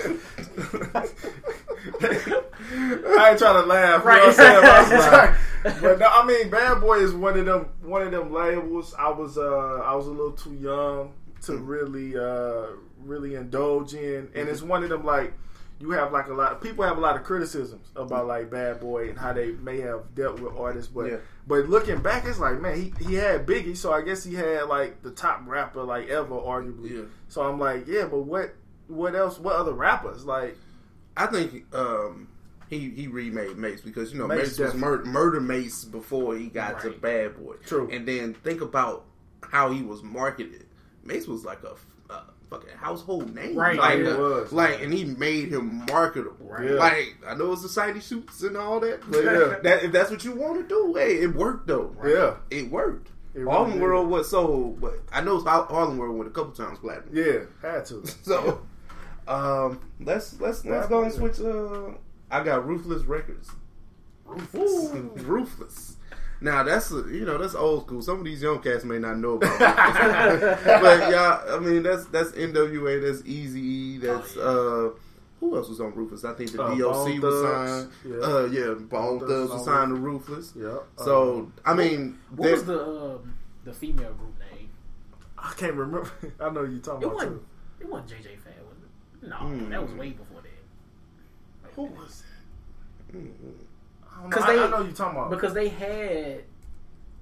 I ain't trying to laugh, you know what I'm saying? But, I was like- but no, I mean, Bad Boy is one of them one of them labels. I was uh I was a little too young to really uh really indulge in, and it's one of them like. You have like a lot of people have a lot of criticisms about like Bad Boy and how they may have dealt with artists, but Yeah. but looking back, it's like man, he, he had Biggie, so I guess he had like the top rapper like ever, arguably. Yeah. So I'm like, yeah, but what what else? What other rappers like? I think um, he he remade Mace because you know Mace Mace, was mur- murder Mace before he got to Right. Bad Boy. True. And then think about how he was marketed. Mace was like a, a fucking household name, Right. Like, He uh, was, like, man. and he made him marketable. Right. Yeah. Like I know it's the society shoots and all that, but Yeah. that, if that's what you want to do, hey, it worked though. Yeah, It worked. It really Harlem did. World was so, but I know Har- Harlem World went a couple times platinum. yeah, had to. So, um, let's let's let's go and switch. Uh, I got Ruthless Records. Ruthless, Ruthless. Now that's a, you know that's old school. Some of these young cats may not know about Ruthless. But y'all, I mean that's that's N W A, that's Eazy-E, that's uh, who else was on Ruthless? I think the Uh, D O C Bone was Thugs. signed. Yeah. Uh, yeah, Bone Bone Thugs Thugs was on signed to Ruthless. Yeah. So I mean, What there- was the um, the female group name? I can't remember. I know you talking It about wasn't. too. It wasn't J J Fad, was it? No, Hmm. that was way before that. Who was that? Mm, I don't know. 'Cause I, they- I know you talking about. Because they had,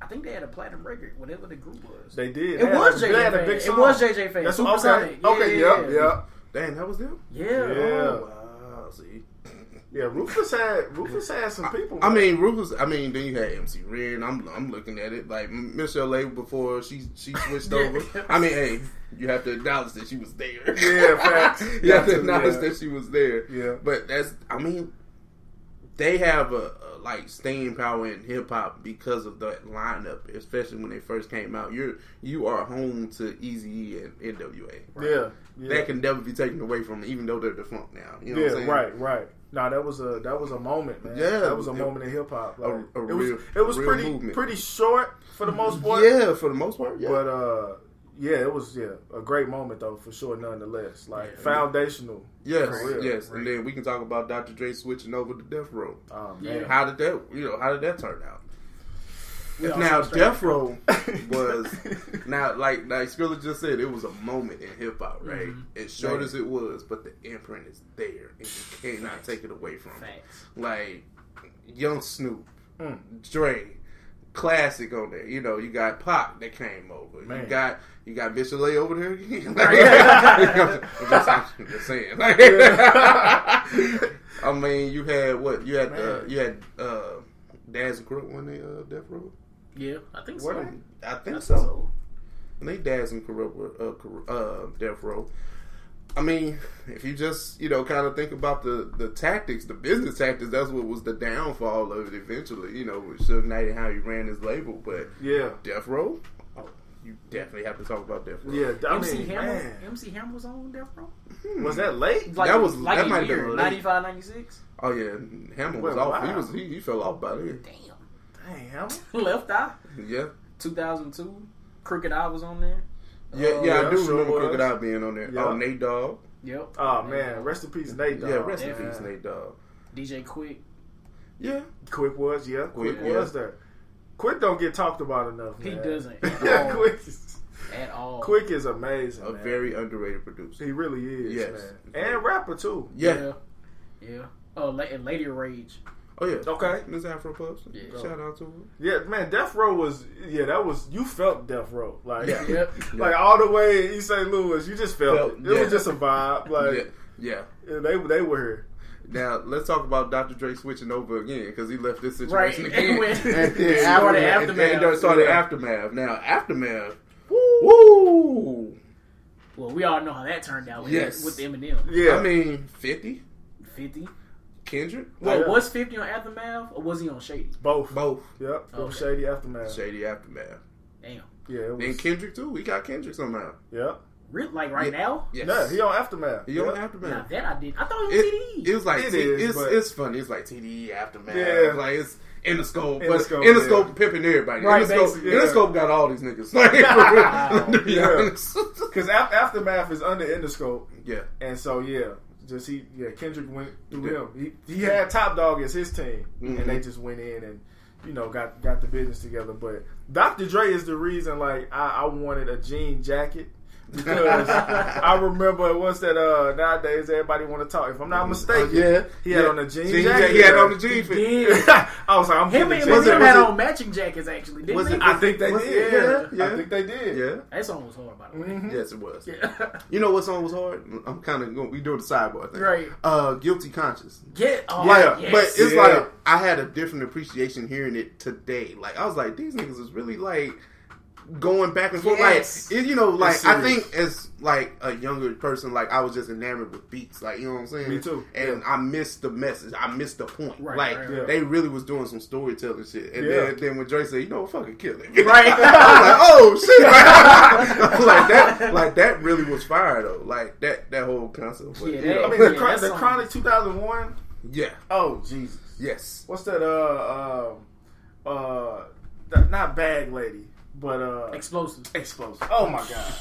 I think they had a platinum record, whatever the group was. They did. It They was had a- J J they had a Fad. big It song. was J J Fad. That's Super okay. Sonic. Yeah, Okay. yeah, Yep. yeah. Yep. Damn, that was them. Yeah. Yeah. Oh, wow. See. Yeah. Rufus had Rufus had some people. I man. mean, Rufus. I mean, then you had M C Ren. I'm, I'm looking at it like Michelle Label before she she switched Yeah. over. I mean, hey, you have to acknowledge that she was there. Yeah, facts. you have to Got to, acknowledge yeah. that she was there. Yeah. But that's. I mean, they have a, a like staying power in hip hop because of that lineup, especially when they first came out. You're you are home to Eazy-E and N W A. Right? Yeah. Yeah. That can never be taken away from them, even though they're defunct now. You know yeah, what I'm saying? right, right. No, that was a that was a moment, man. Yeah, that was a it- moment in hip hop. Like, a it real- was it was real pretty movement. pretty short for the most part. Yeah, for the most part. Yeah. But uh, yeah, it was yeah a great moment though for sure, nonetheless. Like Yeah. foundational. Yes, For real. yes, Right. and then we can talk about Doctor Dre switching over to Death Row. Um, Yeah. man. How did that, you know, how did that turn out? We all Now, saw straight Death from- Row was now, like like Skrilla just said, it was a moment in hip hop, right? Mhm. As short Man. as it was, but the imprint is there, and you cannot Facts. take it away from it. Facts. Like Young Snoop, Mm. Dre, classic on there. You know, you got Pac that came over. Man. You got you got Bishop Lay over there again. Right. I'm just, I'm just saying. Like, I mean, you had what? You had uh, Man. you had uh, Daz and Crook when they uh, Death Row. Yeah, I think Were so. they? I think I so. think so. And they Daz and Corrupt were uh, Cor- uh, Death Row. I mean, if you just, you know, kind of think about the, the tactics, the business tactics, that's what was the downfall of it eventually, you know, with Suge Knight and how he ran his label. But Yeah, Death Row, oh, you definitely have to talk about Death Row. yeah. I M C mean, Hammer. man. M C Hammer was on Death Row. Hmm. Was that late? Like, That was- like that a might have been year, late. ninety-five, ninety-six. Oh, yeah, Hammer was Well, off. He wow. was he, he fell off by then. Damn. Dang, Hammer. Left Eye. Yeah. two thousand two. Crooked Eye was on there. Yeah, Oh, yeah, yeah, I do sure remember was. Crooked Eye being on there. Yeah. Oh, Nate Dogg. Yep. Oh man, rest in peace, Nate. Dogg. Yeah, rest in man. peace, Nate Dogg. D J Quick. Yeah. Quick was, yeah, Quick Quick, was there. Quick don't get talked about enough. He man. doesn't. yeah, At all. Quick. Is, At all. Quick is amazing. A man. very underrated producer. He really is, Yes. man, and rapper too. Yeah. Yeah. Yeah. Oh, la- and Lady Rage. Oh, yeah. Okay. Miss Afro Puffs. Yeah. Shout out to her. Yeah, man, Death Row was yeah, that was you felt Death Row like Yeah. Yep. like all the way East Saint Louis, you just felt, Felt- it. It yeah. was just a vibe. Like yeah. Yeah. yeah, they they were here. Now let's talk about Doctor Dre switching over again because he left this Right. situation And again. when- and then started and- Aftermath. And then started Yeah. aftermath. Now aftermath. Woo! Well, we all know how that turned out with, Yes. with Eminem. Yeah, I mean, fifty. fifty. Kendrick. Well, Yeah. was fifty on Aftermath or was he on Shady? both. Both. Yep, it was Okay. Shady Aftermath. Shady aftermath. Damn. Yeah, it was. And Kendrick too. We got Kendrick somehow. Yep. Really? Like right Yeah. now? Yes. Yeah, he on Aftermath. He on Yep. Now aftermath. that I did. I thought it was It, T D E. it was like It T- is, it's but- it's funny. It's like T D E aftermath. Yeah. Like it's Interscope, Interscope, but Interscope yeah. pimping everybody. Right, Interscope, basically, yeah. Interscope got all these niggas. Like, Wow. to be Yeah. honest. Because Aftermath is under Interscope, Yeah. and so yeah, just he yeah Kendrick went through Yeah. him. He he had Top Dog as his team, Mhm. and they just went in and you know got got the business together. But Doctor Dre is the reason. Like I, I wanted a jean jacket. Because I remember once that uh, nowadays everybody want to talk. If I'm not mistaken, Oh, yeah. he had Yeah. on a jean, Jean jacket. jacket. He had on the jean He fit. did. I was like, I'm Him getting and a was jean it- Eminem was had it- on matching jackets, actually. Didn't was they? it- I think they Was did. it- yeah, yeah. I think they did. Yeah. That song was hard, by the way. Mhm. Yes, it was. Yeah. You know what song was hard? I'm kind of going. We doing the sidebar thing, Right. Uh, Guilty Conscious. Get oh, Like, yes. but it's Yeah. like I had a different appreciation hearing it today. Like I was like, these niggas is really like going back and forth. Yes. Like it, you know, like It's I serious. think as like a younger person, like I was just enamored with beats. Like you know what I'm saying? Me too. And I missed the message. I missed the point. Right, like right, right. they really was doing some storytelling shit. And Yeah. then, then when Dre said, you know, what, fucking kill it. Right. I was like, oh shit! like that, like that really was fire though. Like that, that whole concept. But, Yeah, you that- know, I mean, the, Yeah, Chron- that the song- Chronic two thousand one. yeah, Oh Jesus! yes. What's that? Uh, uh, uh, th- not Bag Lady, but uh, Explosive. Explosive. Oh my god!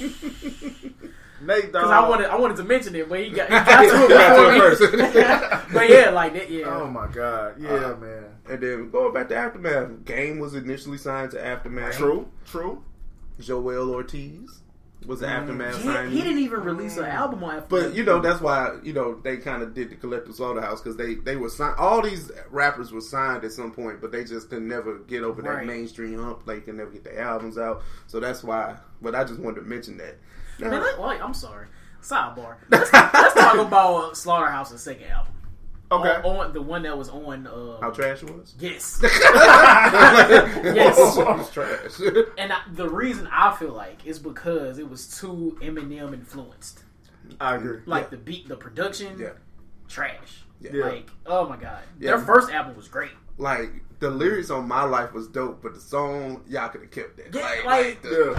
Nate Dogg. Because I wanted, I wanted to mention it, but he got, he got to it Got to it before me. first. But yeah, like that. Yeah. Oh my god! Yeah, Uh, man. And then going back to Aftermath, Game was initially signed to Aftermath. True. True. Joel Ortiz Was the Aftermath He, signing? he didn't even release an album on Aftermath. But you know that's why you know they kind of did the Collective Slaughterhouse because they they were signed. All these rappers were signed at some point, but they just could never get over that Right. mainstream hump. They could never get their albums out, so that's why. But I just wanted to mention that. Now, Man, let- wait, I'm sorry. Sidebar. Let's, let's talk about Slaughterhouse's second album. Okay. On, on the one that was on. Uh, how trash it was? Yes. yes, it was trash. And I, the reason I feel like is because it was too Eminem influenced. I agree. Like Yeah. the beat, the production, Yeah. trash. Yeah. Like, oh my god, Yeah. their first album was great. Like the lyrics on My Life was dope, but the song y'all could have kept that. Yeah, like, like- the,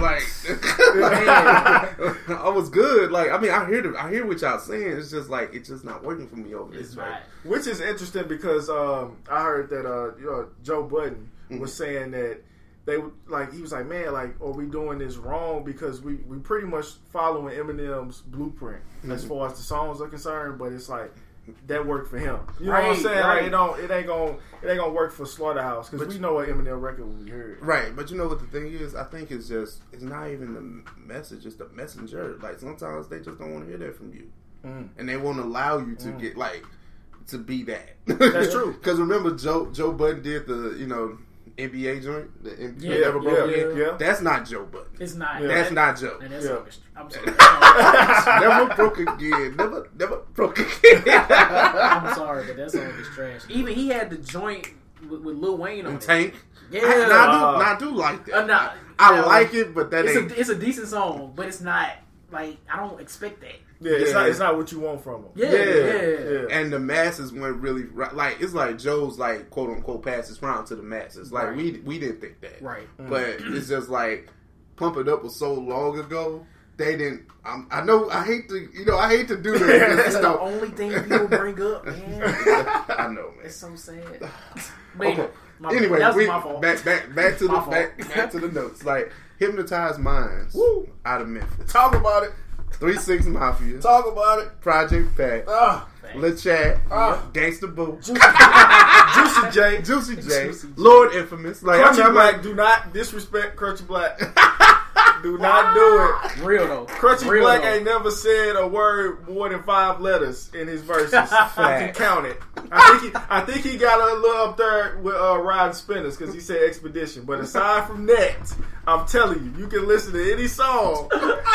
Yeah. like I was good. Like I mean, I hear the, I hear what y'all saying. It's just like it's just not working for me over It's this. not. Right? Which is interesting because um, I heard that uh, you know, Joe Budden Mm-hmm. was saying that they would like he was like, man, like, are we doing this wrong because we we pretty much following Eminem's blueprint Mm-hmm. as far as the songs are concerned, but it's like that worked for him. You know what I'm Right, saying? right. Like, it don't it ain't gonna it ain't gonna work for Slaughterhouse because But we know what Eminem record we heard. Right, but you know what the thing is? I think it's just it's not even the message; it's the messenger. Like sometimes they just don't want to hear that from you, Mm. and they won't allow you to get like to be that. That's true. Because remember, Joe Joe Budden did the you know N B A joint, the N B A Yeah, Never Broke yeah, Again. yeah. That's not Joe Budden. It's not. Yeah. That's that- not Joe. And that's Yeah. orchestra- I'm sorry. That's all- Never broke again. Never, never broke again. I'm sorry, but that song is trash. Even he had the joint with, with Lil Wayne on And it. Tank. Yeah, I, and I, do, Uh, and I do like that. Uh, nah, I nah, like it, but that it's ain't. a it's a decent song, but it's not like I don't expect that. Yeah, it's Yeah. not it's not what you want from him. Yeah, Yeah. yeah. Yeah. And the masses went really right. Like it's like Joe's like quote unquote pass his round to the masses. Like Right. we we didn't think that, Right. But it's just like Pump It Up was so long ago. They didn't. Um, I know. I hate to. You know. I hate to do that. because, That's you the know, only thing people bring up, man. I know, man. It's so sad. But Okay. my, Anyway, that was we, my fault. back back back to the My fault. back, back to the notes. Like Hypnotized Minds, Woo. out of Memphis. Talk about it. Three Six Mafia, Talk about it. Project Pat, Ah, Lil Chat, Ah. Gangsta Boo, Juicy J. Juicy J, Juicy J. Lord Infamous. Like Crunchy I'm Black, like, do not disrespect Crunchy Black. Do not do it. Real though. Crunchy Real Black though. ain't never said a word more than five letters in his verses. I can count it. I think he, I think he got a little up there with uh, Riding Spinners because he said Expedition. But aside from that, I'm telling you, you can listen to any song,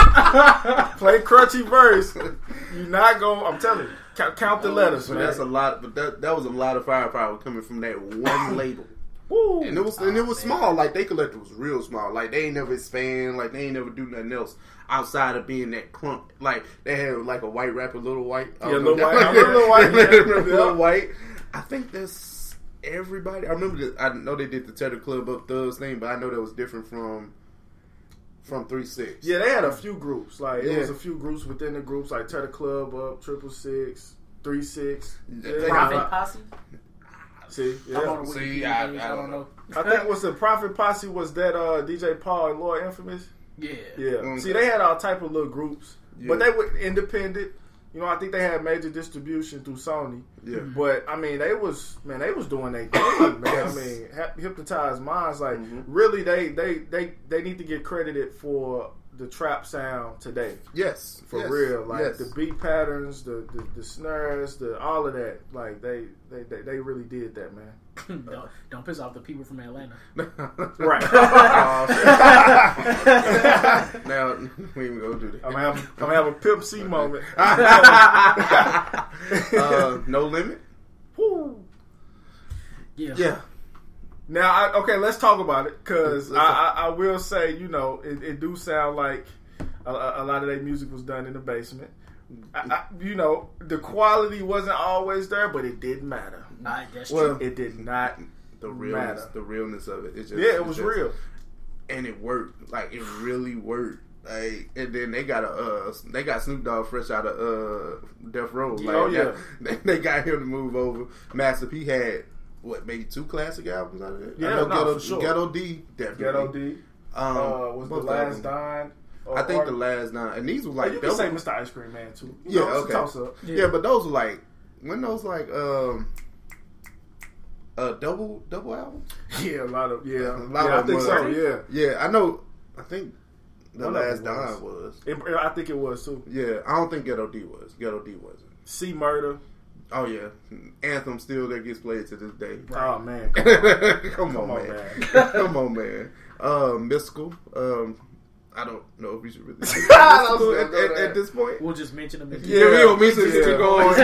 play Crunchy verse. You're not going. I'm telling you, count, count the letters. but man. that's a lot. But that that was a lot of firepower coming from that one label. Woo. And it was and it was small. Like they collective was real small. Like they ain't never expand. Like they ain't never do nothing else outside of being that crunk. Like they had like a white rapper, Little White. I Yeah, don't Lil know. White. I remember Lil White, yeah. Remember Lil Yeah. White. I think that's everybody. I remember. The, I know they did the Tether Club Up Thugs thing, but I know that was different from from Three Six. Yeah, they had a few groups. Like it Yeah. was a few groups within the groups, like Turtle Club Up, Triple Six, Three Six. They Yeah. got- Prophet Posse. See, I'm on yeah. the See, Wikipedia I- page, I don't know. I think what's the Prophet Posse was that uh, D J Paul and Lord Infamous. Yeah. Yeah. Okay. See, they had all type of little groups, Yeah. but they were independent. You know, I think they had major distribution through Sony. Yeah. But I mean, they was man, they was doing their thing, man. Yes. I mean, Hy- Hypnotized Minds, like Mhm. really, they they they they need to get credited for the trap sound today. Yes, For yes, real, like yes. the beat patterns, the, the the snares, the all of that. Like they they they, they really did that, man. don't, don't piss off the people from Atlanta. Right. Now we ain't gonna do that. I'm gonna have I'm gonna have a Pimp C moment. uh, No Limit. Woo. Yeah. Yeah. Now, I, okay, let's talk about it because I, Let's I, I will say, you know, it, it do sound like a, a lot of their music was done in the basement. I, I, you know, the quality wasn't always there, but it didn't matter. Nah, that's Well, true. It did not. The realness, Matter. the realness of it. It's just, Yeah, it it's was just- real. and it worked. Like it really worked. Like, and then they got a uh, they got Snoop Dogg fresh out of uh, Death Row. Like, Oh, yeah. they, they got him to move over. Master P had what, maybe two classic albums out of it. Yeah, I know no, Ghetto, for sure. Ghetto D definitely. Ghetto D Um, uh, was the both of last them. dime. I think the last nine, and these were like you they can say were- Mister Ice Cream Man too. You Yeah, know, it's a okay. toss-up. Yeah. but those were like when those like um uh double double albums. Yeah, a lot of yeah, A lot yeah, of I think them so. were. Yeah, Yeah, I know. I think The One of Last them Dime was. It, I think it was too. Yeah, I don't think Ghetto D was. Ghetto D wasn't. C Murder. Oh yeah, Anthem still that gets played to this day. Oh man, come on, Come Come on, on, man. man. Come on, man. Um, Mystical. Um, I don't know if we should really say I don't Mystical know at, at, that. at this point. We'll just mention them. Yeah, we don't mention yeah. it to go on.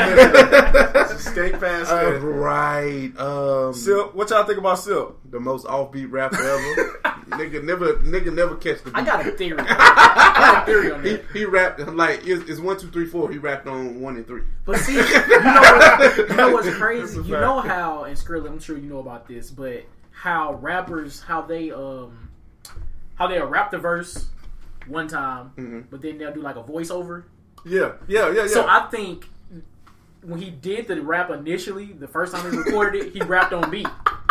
Skate past Uh, that. right. Um, Silk, what y'all think about Silk? the most offbeat rapper ever. nigga never, nigga never catch the beat. I got a theory. I got a theory on He, that. he rapped like it's, it's one, two, three, four. He rapped on one and three. But see, you know, what, you know what's That's crazy? a You fact. know how, and Skrilla, I'm sure you know about this, but how rappers, how they, um, how they'll rap the verse one time, Mm-hmm. but then they'll do like a voiceover. Yeah, yeah, yeah, yeah. So I think when he did the rap initially, the first time he recorded it, he rapped on beat.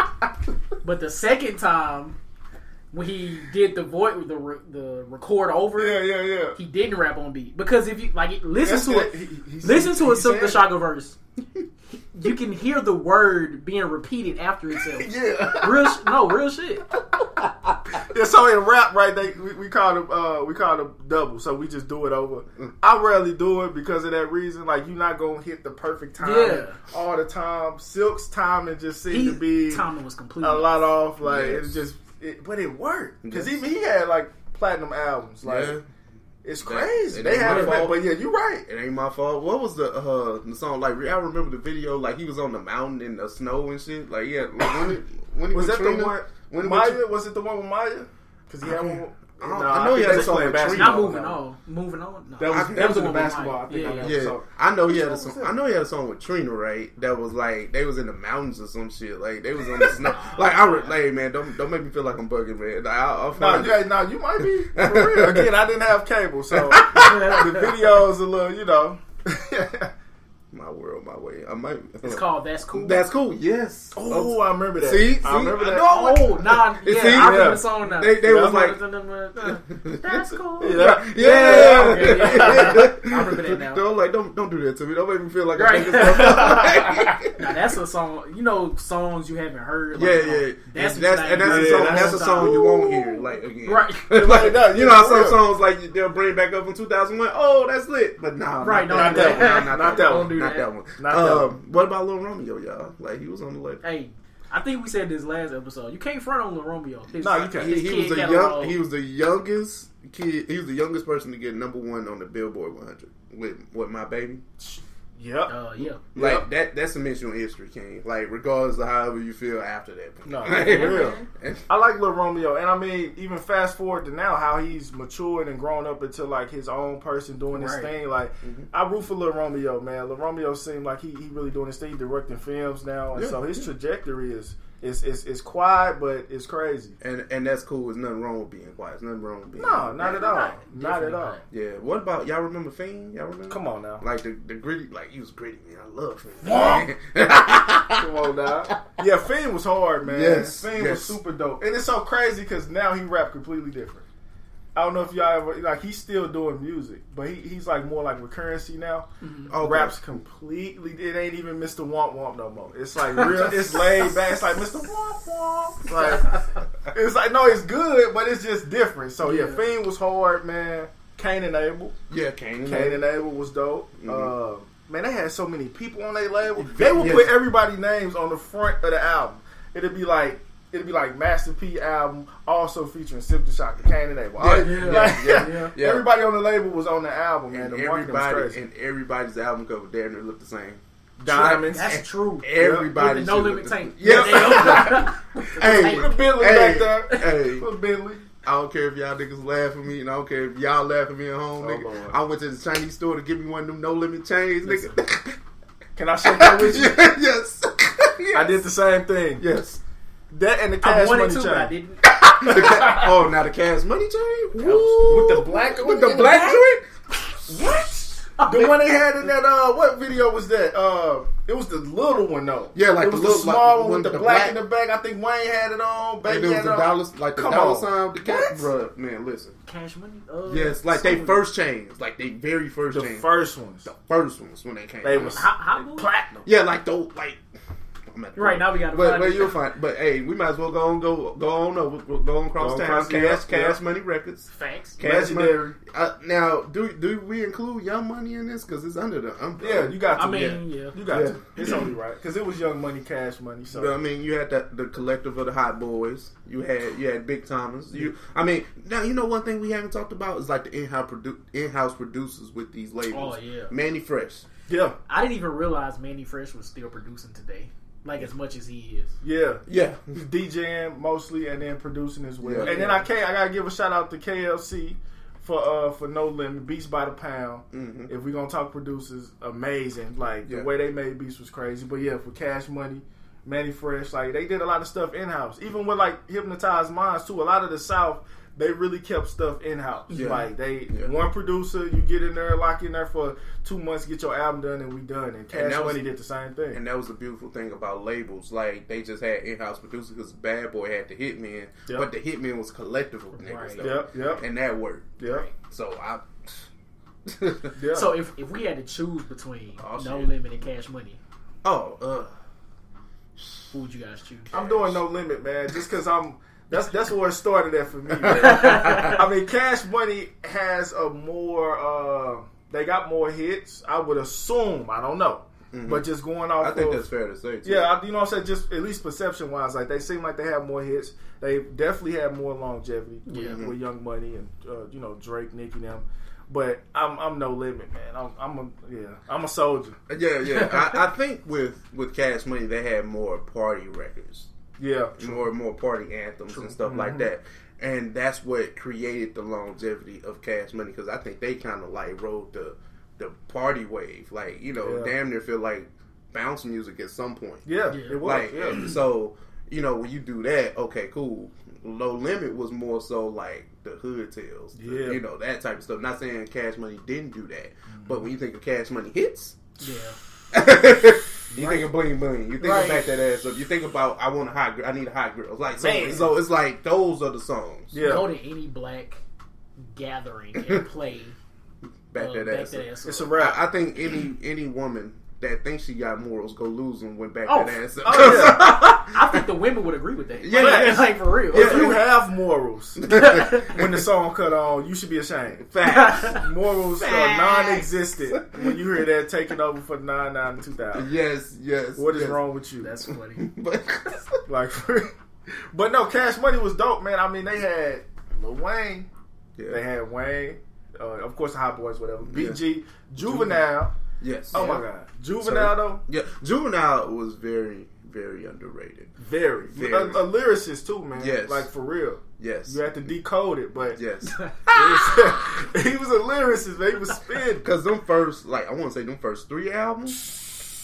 But the second time, when he did the voice, the re- the record over, yeah, yeah, yeah. he didn't rap on beat because if you like listen That's to it. it, He- he listen said- to a he Silk the said- Shocker verse, you can hear the word being repeated after itself. Yeah. Real, sh- no, real shit. Yeah, so in rap, right? They we, we call them uh, we call them double, so we just do it over. I rarely do it because of that reason. Like you're not gonna hit the perfect time Yeah. all the time. Silk's timing just seemed He, to be timing was completely a lot off. Like Yes. it just, it, but it worked because Yes. even he had like platinum albums. Like Yeah. it's That- crazy. it They ain't had my it, fault. but yeah, you're right. It ain't my fault. What was the uh the song? Like I remember the video. Like he was on the mountain in the snow and shit. Like yeah, like, when it, when he Was with that Trina, the one? When it Maya? was, Was it the one with Maya? Because he had one. With, I don't- Nah, I know he think had they a song played with basketball Trina. not moving now. on. Moving on. No. That was I- that, that was the in the one with basketball. I Maya. think. Yeah, I know. yeah, So, I know he had a Which one song. was I know he had a song with Trina, right? That was like they was in the mountains or some shit. Like they was on the snow. Like I, re- like man, don't don't make me feel like I'm bugging, man. Like, I'll, I'll no, find yeah, no, you might be for real. Again, I didn't have cable, so the video's a little, you know. my world, my way. I might. It's called That's Cool. That's cool. Yes. Oh, I remember that. See, I see? remember I that. know. Oh, nah, yeah, See? I remember Yeah. the song now. They- they was like- That's cool. Yeah. Yeah. Yeah, okay, yeah. I remember that now. Don't like don't don't do that to me. Don't make me feel like I'm Right. making stuff. Now that's a song. You know, songs you haven't heard. Yeah, like, yeah. That's That's, what that's you and that's name a Yeah, song. that's That's a the song song. you won't hear like again. Right. like, that, you yeah, know how for some real. songs like they'll bring back up in two thousand one. Oh, that's lit. But nah, Right, not, don't that, do not that. that one. Not, Not that that one. one. Don't do Not that. that one. Not that um, one. What about Lil Romeo, y'all? Like he was on the label. Hey, I think we said this last episode. You can't front on Lil Romeo. His, No, you can't. his He, he kid was the catalog- young. He was the youngest kid. He was the youngest person to get number one on the Billboard one hundred with with My Baby. Yep. Uh, yeah. Like Yep. that. That's a mention in history, King. Like regardless of however you feel after that. No, Like, for real. and- I like Lil Romeo, and I mean, even fast forward to now, how he's matured and grown up into like his own person doing his Right. thing. Like, Mhm. I root for Lil Romeo, man. Lil Romeo seemed like he, he really doing his thing, He directing films now, and Yeah, so his yeah. trajectory is is, is is quiet, but it's crazy. And and that's cool. There's nothing wrong with being quiet. There's nothing wrong with being No, quiet. not at all, not Definitely at all. not. Yeah. What about y'all? Remember Fiend? Y'all remember? Come on now, Like the the gritty. Like he was gritty, man. I love Fiend. What? come on now. Yeah, Fiend was hard, man. Yes, Fiend yes. was super dope, and it's so crazy because now he rap completely different. I don't know if y'all ever like he's still doing music, but he, he's like more like with Currency now. Oh, Raps completely. It ain't even Mister Womp Womp no more. It's like real. It's laid back. It's like Mister Womp Womp. Like it's like no, it's good, but it's just different. So yeah, Yeah. Fiend was hard, man. Cain and Abel. Yeah, Kane. Cain and Abel was dope. Mhm. Uh, man, they had so many people on their label. They would Yes. put everybody's names on the front of the album. It'd be like. It'd be like Master P album, also featuring Silk the Shocker, Cain and Abel. All- Yeah, like, yeah, yeah, yeah. Everybody on the label was on the album, man. And The marketing was everybody crazy. and everybody's album cover damn near looked the same. Diamonds. That's true. Everybody. With the No should Limit look the- tank. Yeah. Hey, Put a Bentley hey, back there. hey. Put a Bentley. I don't care if y'all niggas laugh at me, and I don't care if y'all laugh at me at home, Oh, nigga. Lord. I went to the Chinese store to get me one of them no limit chains, nigga. Can I share that with you? yes. yes. I did the same thing. Yes. That and the I cash wanted money to, chain. but I didn't. The ca- oh, now the cash money chain? Woo. With the black with the in black back? joint? What? The one they had in that uh, what video was that? Uh, it was the little one though. Yeah, like it the was little- the small like one with the the black, black- in the back. I think Wayne had it on. And Baby there was had the it on. dollars, like the Come dollar on. sign with the cash. What? Bruh, man, listen. Cash money. Uh, Yes, like they something. first chains, like they very first The chains. first ones. The first ones when they came They out. was Hot, hot boy? platinum. Yeah, like those, like I'm at the Right, now we gotta but, find but it. you'll find. But hey, we might as well go on, go go on over, go on across Go on town. across the- Cash, yeah, Cash yeah. Money Records. Facts. Cash Money. Legendary. Uh, now, do do we include Young Money in this? Because it's under the umbrella. Yeah, you got to. I mean, yeah. You got Yeah. to. It's only right because it was Young Money, Cash Money. So But, I mean, you had that the collective of the Hot Boys. You had you had Big Thomas. You, I mean, now you know one thing we haven't talked about is like the in-house produ- in-house producers with these labels. Oh, yeah. Manny Fresh. yeah, I didn't even realize Manny Fresh was still producing today, like as much as he is. yeah. Yeah, He's DJing mostly and then producing as well. Yeah. And then I can't. I gotta give a shout out to K L C for uh for No Limit, Beats by the Pound. Mhm. If we gonna talk producers, amazing. Like Yeah. the way they made beats was crazy. But yeah, for Cash Money, Manny Fresh, like they did a lot of stuff in house. Even with like Hypnotized Minds too. A lot of the South, they really kept stuff in house. Yeah. Like they Yeah. one producer, you get in there, lock in there for two months, get your album done, and we done. And Cash that was- Money did the same thing. and that was the beautiful thing about labels. Like they just had in-house producers because Bad Boy had the Hitman, Yep. but the Hitman was collective of niggas, Right. though. Yep, yep, and that worked. yep. So I. Yeah. So if if we had to choose between Oh, No shit. Limit and Cash Money, oh, uh, who would you guys choose? I'm doing No Limit, man, just because I'm. That's that's where it started at for me, man. I mean, Cash Money has a more. Uh, they got more hits. I would assume. I don't know, Mhm. but just going off. I think of, that's fair to say. Too. Yeah, I, you know what I'm saying? Just at least perception wise, like they seem like they have more hits. They definitely have more longevity with, Yeah. with Young Money and uh, you know Drake, Nicki, them. But I'm I'm No Limit, man. I'm I'm a yeah. I'm a soldier. yeah, yeah. I, I think with with Cash Money, they had more party records. Yeah, more more party anthems and stuff like Mhm. that, and that's what created the longevity of Cash Money because I think they kind of like rode the the party wave, like you know, Yeah. damn near feel like bounce music at some point. yeah, Yeah. it was. Like yeah. so, you know, when you do that, okay, cool. Low Limit was more so like the hood tales, the- Yeah. you know, that type of stuff. Not saying Cash Money didn't do that, but when you think of Cash Money hits. Yeah. You think of bling bling. You think Right. of back that ass up. You think about I want a hot girl. I need a hot girl. Like so, Man. so it's like those are the songs. Yeah. Go to any black gathering and play Back uh, that back ass that up. ass It's a up. wrap. I, I think any any woman that thinks she got morals go lose them when back Oh, that ass up. oh, yeah. I think the women would agree with that. Yeah, like, yeah. like for real. If you have morals when the song cut on, you should be ashamed. Facts. Morals are Facts. non-existent when you hear that taking over for nine nine two thousand. Yes, yes. What is yes. wrong with you? That's funny. But Like, but no, Cash Money was dope, man. I mean, they had Lil Wayne, yeah. they had Wayne, uh, of course the Hot Boys, whatever. Yeah. B G, Juvenile. yes. Oh yeah. my God, Juvenile though, Yeah, Juvenile was very, very underrated. very, Very. A, a lyricist too, man. Yes. Like for real. Yes. You had to decode it, but Yes. it was- he was a lyricist, man. He was spin. Because them first, like, I want to say them first three albums,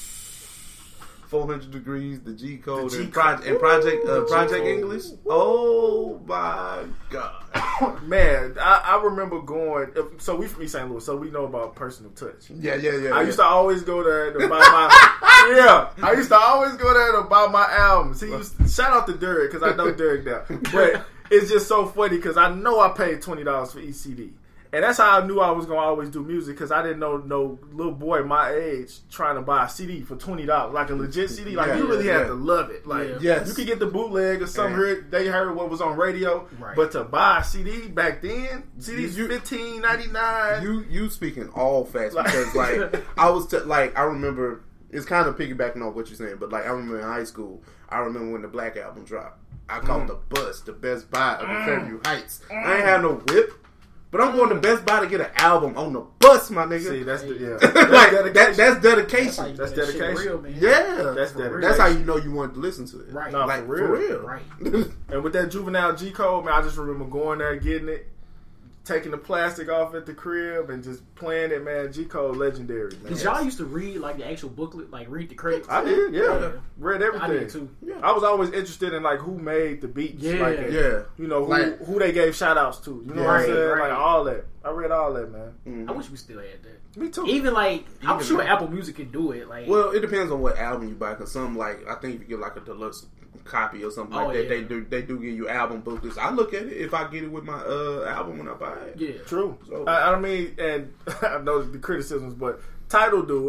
four hundred Degrees, The G Code, The and, G Project, and Code. Project, uh, Ooh, Project The G Code. English. Oh my God. Man, I, I remember going. So we from East Saint Louis, so we know about Personal Touch. Yeah, yeah, yeah. I yeah. used to always go there to buy my. yeah, I used to always go there to buy my albums. He used to, shout out to Derek because I know Derek now, but it's just so funny because I know I paid twenty dollars for each C D. And that's how I knew I was gonna always do music because I didn't know no little boy my age trying to buy a C D for twenty dollars, like a legit C D. Like Yeah, you really yeah, had yeah. to love it. Like Yeah. Yes. you could get the bootleg or something. Yeah. Heard, they heard what was on radio, Right. but to buy a C D back then, C Ds You- fifteen ninety nine. You you speaking all facts Like- because like I was t- like I remember it's kind of piggybacking off what you're saying, but like I remember in high school, I remember when the Black Album dropped. I called Mm. the bus, the Best Buy of the Fairview Heights. I ain't have no whip, but I'm going to Best Buy to get an album on the bus, my nigga. See, that's the yeah. like That's that, dedication. that's dedication. how you That's do that shit dedication. real, man. Yeah, That's for dedication. real. That's how you know you wanted to listen to it. Right. Nah, like for for real. real. Right. And with that Juvenile G Code, man, I just remember going there, getting it, taking the plastic off at the crib, and just playing it, man. G Code legendary, man. Did y'all used to read like the actual booklet, like read the credits? I did, yeah. Yeah. Read everything. I did too. Yeah. I was always interested in like who made the beats, Yeah. like, Yeah. you know who, Like- who they gave shout outs to. You know Yeah. what I'm Right, saying? right. Like all that. I read all that, man. Mhm. I wish we still had that. Me too. Even like, I'm Even sure now. Apple Music can do it. Like, Well, it depends on what album you buy. Cause some like I think if you get like a deluxe copy or something Oh, like that, yeah. they do they do give you album booklets. I look at it if I get it with my uh album when I buy it. yeah, True. So- I, I don't mean, and I know the criticisms, but Tidal do it.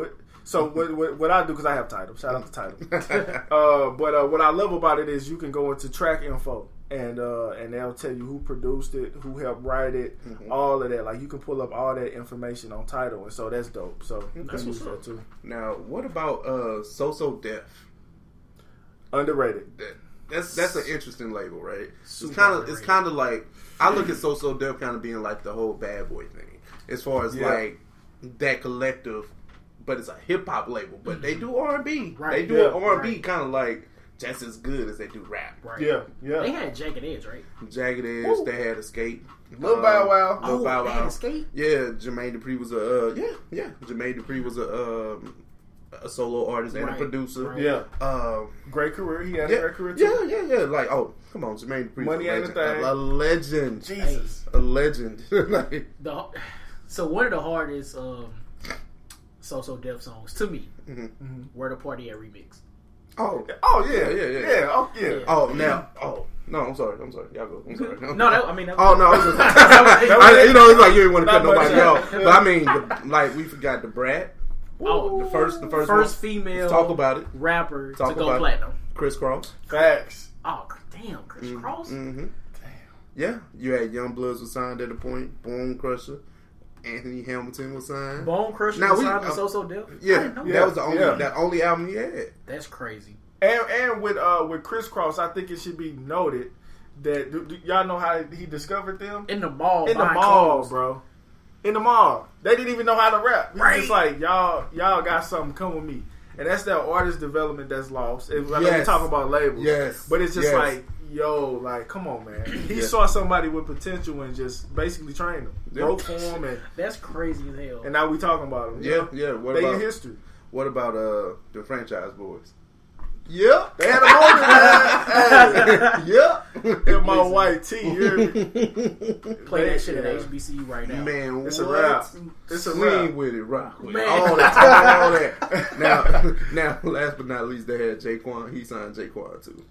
So what, what, what I do, because I have Tidal. Shout out to Tidal. uh, but uh, what I love about it is you can go into track info. And uh, and they'll tell you who produced it, who helped write it, mm-hmm. all of that. Like you can pull up all that information on Tidal, and so that's dope. So you can use that too. Now, what about uh, So So Def? Underrated. That, that's that's an interesting label, right? Super it's kind of it's kind of like I look at So So Def kind of being like the whole Bad Boy thing, as far as yeah. like that collective, but it's a hip hop label, but mm-hmm. they do R and B. Right. They do yeah, R and B right. kind of like. Just as good as they do rap. Right. Yeah, yeah. They had Jagged Edge, right? Jagged Edge. Woo. They had Escape. Lil uh, Bow Wow. Lil oh, Bow Wow. They had Escape? Yeah, Jermaine Dupri was a uh, yeah, yeah. Jermaine Dupri was a um, a solo artist and right. a producer. Right. Yeah. Um, great career. He had yeah, a great career too. Yeah, yeah, yeah. Like, oh, come on, Jermaine Dupri. Money ain't a thing. A, a legend. Jesus. A legend. like, the, so one of the hardest um, So So Def songs to me mm-hmm. Mm-hmm. Where the Party At remix. Oh, oh yeah, yeah, yeah, yeah. Oh yeah. yeah. Oh now, oh no, I'm sorry, I'm sorry. Y'all go. I'm sorry. No, no that, I mean, that, oh no, I was just, I, you know, it's like you didn't want to cut nobody off. But I mean, the, like we forgot the Brat. Oh, the first, the first, first one. female Let's talk about it. Rapper talk to go platinum. Criss Cross. Facts. Oh damn, Criss mm-hmm. Cross. Mm-hmm. Damn. Yeah, you had Young Bloods was signed at a point. Bone Crusher. Anthony Hamilton was signed. Bone Crusher now was we, signed to uh, So So Def. Yeah, that yeah, was the only yeah. that only album he had. That's crazy. And and with uh with Criss Cross, I think it should be noted that do, do y'all know how he discovered them in the mall. In the mall, clothes. bro. In the mall, they didn't even know how to rap. He right. was just like y'all, y'all got something. Come with me, and that's that artist development that's lost. It, yes. We're talking about labels, yes, but it's just yes. like yo, like come on, man. He yes. saw somebody with potential and just basically trained him, yep. broke for him, and that's crazy as hell. And now we talking about him. Yeah, know? yeah. What they about in history? What about uh the Franchise Boys? Yep, they had a moment. hey, yep, in my white tee. You hear me? Play that shit at H B C U right now. Man, it's what? a rap. It's a Swing rap. with it, rock with Man. it. All that, all that. Now, now, last but not least, they had Jaquan. He signed Jaquan too.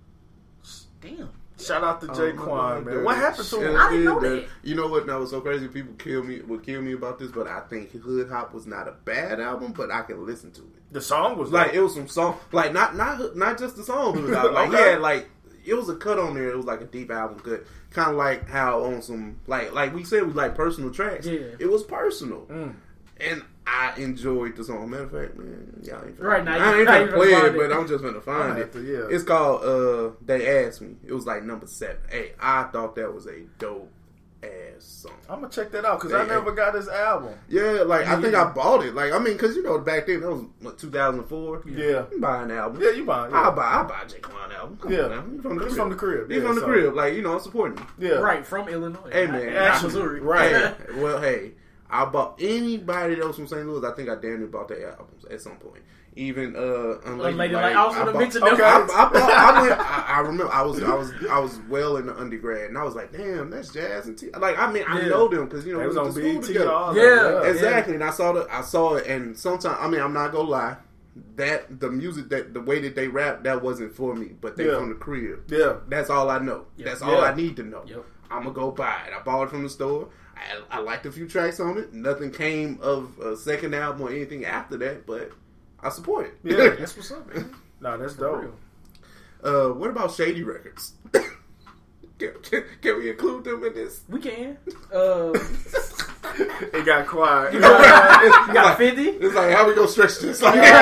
Damn. Shout out to Jaquan, oh, man. What happened to him? I didn't know that. You know what? No, it's so crazy. People kill me would kill me about this, but I think Hood Hop was not a bad album, but I can listen to it. The song was like dope. It was some song, like not not not just the song. It was out. Like okay. he had like it was a cut on there. It was like a deep album cut, kind of like how on some like like we said it was like personal tracks. Yeah, it was personal, mm. and I enjoyed the song. Matter of fact, man, y'all ain't finna, right now. I ain't gonna play it, but I'm just gonna find it. To, yeah. It's called uh, "They Asked Me." It was like number seven. Hey, I thought that was a dope ass song. I'm gonna check that out because I never got his album. Yeah, like yeah. I think I bought it. Like I mean, because you know back then that was what, two thousand four. Yeah, you buy an album. Yeah, you buy. Yeah. I buy. I buy a Jaquan album. Come yeah, on now. He's from the He's crib. from the crib. He's yeah, from the so. crib. Like you know, I'm supporting him. Yeah, right from Illinois. Hey man, not Missouri. Right. Well, hey, I bought anybody that was from Saint Louis. I think I damn near bought their albums at some point. Even uh, Unladylike. Like, I was gonna mention okay, them. I, I, bought, I, went, I, I remember I was I was I was well in the undergrad, and I was like, damn, that's Jazz and T. Like I mean, I yeah. know them because you know they we was went on to B school T together. Yeah, yeah, exactly. And I saw the I saw it, and sometimes I mean, I'm not gonna lie. That the music that the way that they rap that wasn't for me, but they yeah. from the crib. Yeah, that's all I know. Yep. That's all yeah. I need to know. Yep. I'm gonna go buy it. I bought it from the store. I, I liked a few tracks on it. Nothing came of a second album or anything after that, but I support it. Yeah, that's what's up, man. Nah, that's dope. Uh, what about Shady Records? can, can, can we include them in this? We can. Uh, it got quiet. You got, you got fifty. It's like how we gonna stretch this? Like, Wait,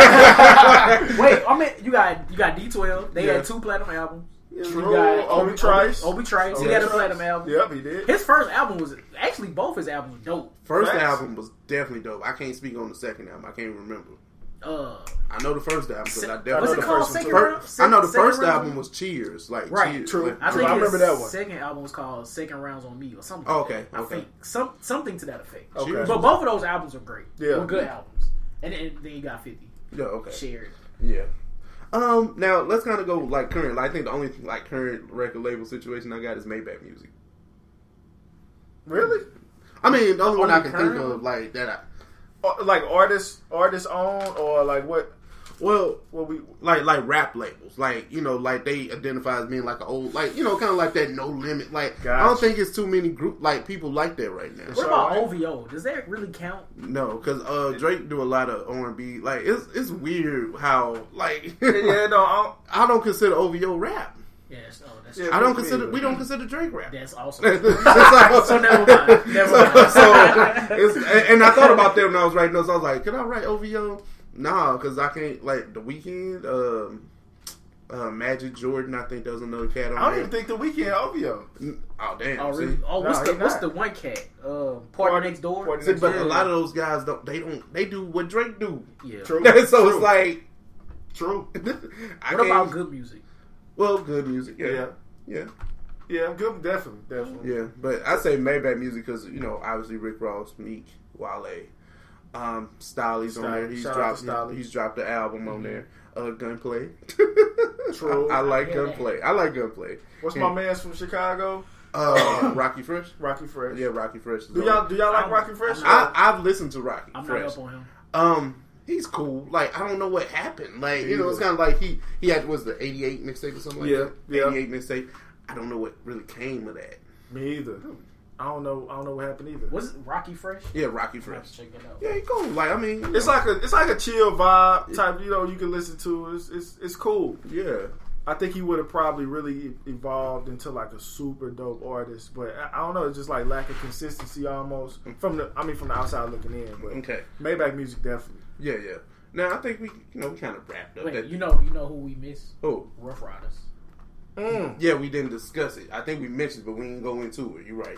I mean, you got you got D twelve. They yeah. had two platinum albums. True. You got Obi Trice. Obi Trice. Obi He had a Trice. platinum album. Yep, he did. His first album was actually both his albums were dope. First Facts. album was definitely dope. I can't speak on the second album. I can't remember. Uh, I know the first album because I what's definitely it know the called? first one. Second Fir- round? I know the Second first round? album was Cheers, like right, Cheers. true. Like, I True. think I his remember that one. second album was called Second Rounds on Me or something. Oh, like okay, that. I okay. think some something to that effect. Okay. Cheers. But both of those albums are great. Yeah. Were good albums. And then, then you got fifty. Yeah, okay. Shared. Yeah. Um. Now let's kind of go like current. I think the only like current record label situation I got is Maybach Music. Really? I mean, the only one Only I can current? think of like that. I, Or, like artist, artist owned, or like what? Well, What we like like rap labels, like you know, like they identify as being like an old, like you know, kind of like that No Limit. Like I don't Gotcha. think it's too many group like people like that right now. What So, about like- O V O? Does that really count? No, because uh, Drake do a lot of R and B. Like it's it's weird how like yeah, no, I don't, I don't consider O V O rap. Yes. Oh, that's Yeah. true. I don't me consider either. we don't consider Drake rap. That's awesome. so, So never mind. Never so, mind. so it's, and, and I thought about that when I was writing those. I was like, can I write O V O? Nah, because I can't. Like The Weeknd, um, uh, Magic Jordan. I think there's another cat on I don't there. even think the Weeknd O V O. Oh damn! Oh, see? really? Oh, what's No, the he what's not. the one cat? Uh, Party Next Door. Party See, Next but Door. a lot of those guys don't. They don't. They do what Drake do. Yeah. True. so True. it's like, True. I What about can't- good music? Well, good music. Yeah, Yeah. yeah, Yeah, good. Definitely, definitely. yeah. But I say Maybach music because you know, obviously Rick Ross, Meek, Wale, um, Styles on there. He's Shout out dropped. to Styles. He's dropped the album on there. Uh, Gunplay. True. I, I like Yeah. Gunplay. I like Gunplay. What's Yeah. my man's from Chicago? Uh, Rocky Fresh. Rocky Fresh. Yeah, Rocky Fresh. is Do on y'all there. do y'all like I'm- Rocky Fresh? I'm I, I've listened to Rocky I'm Fresh. not up on him. Um, he's cool. Like I don't know what happened. Like you know, it's kind of like he he had was the eighty-eight mixtape or something like Yeah, that. yeah. eighty-eight mixtape. I don't know what really came of that. Me either. I don't know. I don't know what happened either. Was it Rocky Fresh? Yeah, Rocky I have Fresh. to check it out. Yeah, he cool. Like I mean, you It's know, like a it's like a chill vibe type. You know, you can listen to. It's it's, it's cool. yeah. I think he would have probably really evolved into like a super dope artist, but I, I don't know. It's just like lack of consistency almost from the. I mean, from the outside looking in. But Okay. Maybach music definitely. Yeah, yeah. Now I think we you know we kind of wrapped up. Wait, that, you know, you know who we miss? oh Rough Riders. Mm. yeah, we didn't discuss it. I think we mentioned, but we didn't go into it. You're right.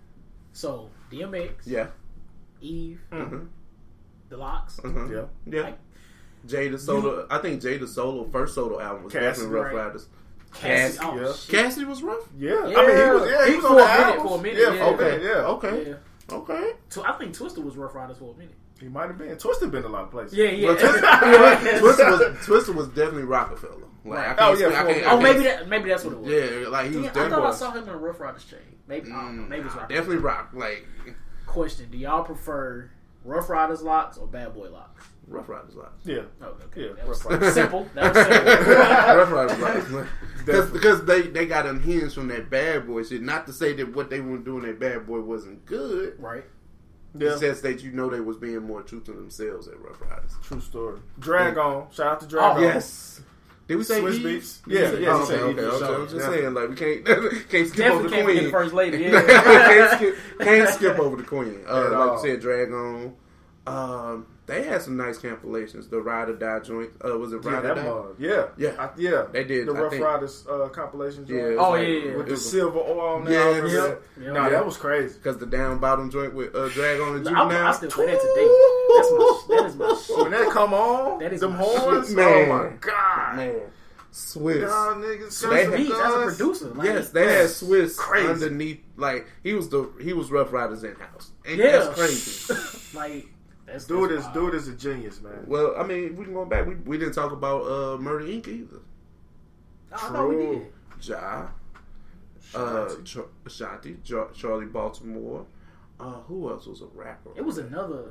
So D M X, Yeah. Eve, Mm-hmm. The Locks. Uh-huh. Yeah. Yeah. Like, Jada solo. I think Jada solo first solo album was Cassidy, definitely Rough right. Riders. Cassidy. Cassidy, Oh, yeah. shit. Cassidy was rough. Yeah. Yeah. I mean, he was. Yeah, he, He was for on a the minute, albums. for a minute, Yeah, yeah. okay, yeah. Okay. Yeah. Okay. So I think Twister was Rough Riders for a minute. He might have been. Twisted been a lot of places. Yeah, yeah. Well, Twister, Yeah. Twister was Twister was definitely Rockefeller. Like, I Right. can't Oh, yeah, say- I for- can't- I Oh, can't- maybe that maybe that's what it was. Yeah, like he was Yeah, I definitely thought I saw him in a Rough Riders chain. Maybe I don't know. Maybe it's Rock. definitely rock. Like Question: do y'all prefer Rough Riders locks or Bad Boy locks? Rough Riders locks. Yeah. Oh, okay. Yeah, that was Rough Riders. simple. That was simple. Rough Riders locks. Because Definitely. because they they got unhinged from that Bad Boy shit. Not to say that what they were doing at Bad Boy wasn't good. Right. Yeah. It says that you know they was being more true to themselves at Rough Riders. True story. Drag on. Shout out to Drag Oh, on. Yes. Did we say Swiss Eve? Beats? Did we Yeah, say- yeah, Oh, he okay, said okay. Eve for okay. sure. I'm just Yeah. saying, like we can't can't skip over Definitely the can't forget queen. the first lady. can't, Yeah. skip, can't skip over the queen. Uh, At like all. you said, Drag On. Um, they had some nice compilations. The Ride or Die joint. Uh, was it Yeah, Ride or that Die? mug. Yeah. Yeah. I, yeah. They did, The I Rough think. Riders uh, compilation. Yeah. joint. it was Oh, like- yeah, yeah. With it the was- silver oil on there. Yeah, I remember yeah. that. Yeah. Nah, Yeah. that was crazy. Because the down bottom joint with uh, Drag On and I, Juvenile. I still play that today. That's my. That is my shit. When that come on, That is them my horns, shit, man. oh my god. Man. Swiss. Y'all niggas Swiss They- got some Beats as a guns. producer. Like, Yes, they had Swiss Crazy. underneath. Like he was the he was Rough Riders in house. And Yeah. that's crazy. like that's Dude that's is wild. dude is a genius, man. Well, I mean, we can go back. We, we didn't talk about uh, Murder Incorporated either. Oh, I thought we True. did. Ja, uh, Shanti. Ch- Ashanti, Jar- Charlie Baltimore. Uh, who else was a rapper? It was another.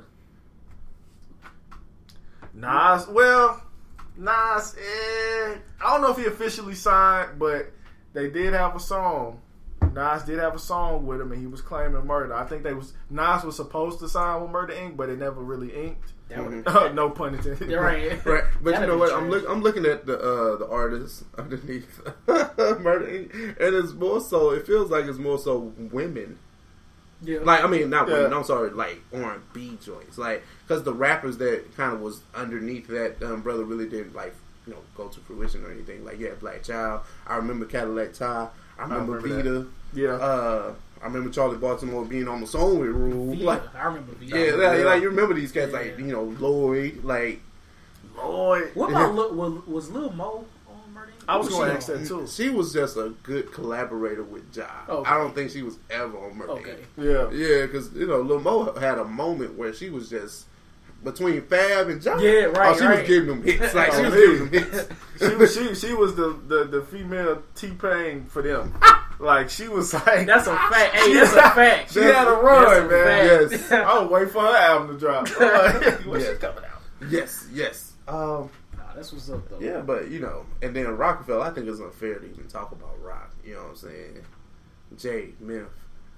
Nas, well, Nas, eh, I don't know if he officially signed, but they did have a song. Nas did have a song with him, and he was claiming murder. I think they was Nas was supposed to sign with Murder Incorporated, but it never really inked. That Mhm. was, No pun intended. You're right. Right, but That'd you know be what? I'm trash. look. I'm looking at the uh, the artists underneath Murder Incorporated, and it's more so. It feels like it's more so women. Yeah. Like I mean, not Yeah. women. I'm sorry, like R and B joints. Like because the rappers that kind of was underneath that um, brother really didn't like you know go to fruition or anything. Like yeah, Black Child. I remember Cadillac Ty. I remember, remember Vita. Yeah. Uh, I remember Charlie Baltimore being on the song with Rule. Vita. Like I remember Vita. yeah, like, like you remember these cats Yeah. like you know Lloyd. Like Lloyd. What about Lil, was, was Lil Mo on Murder Incorporated? I was Who going to she ask on? that too. she was just a good collaborator with Ja. Okay. I don't think she was ever on Murder. Okay. Yeah. Yeah, because you know Lil Mo had a moment where she was just between Fab and Ja. Yeah, right, Oh, she right. was giving them hits. Like she Oh, was man. giving them hits. She was she she was the, the, the female T Pain for them. Like she was like That's a fact. Hey, that's a fact. She had a run, That's a man. fact. Yes. I was waiting for her album to drop. Like, when's Yeah. she coming out? Yes, yes. Um, Nah, That's what's up, though. Yeah, but you know, and then Rockefeller, I think it's unfair to even talk about Rock. You know what I'm saying? Jay, Myth,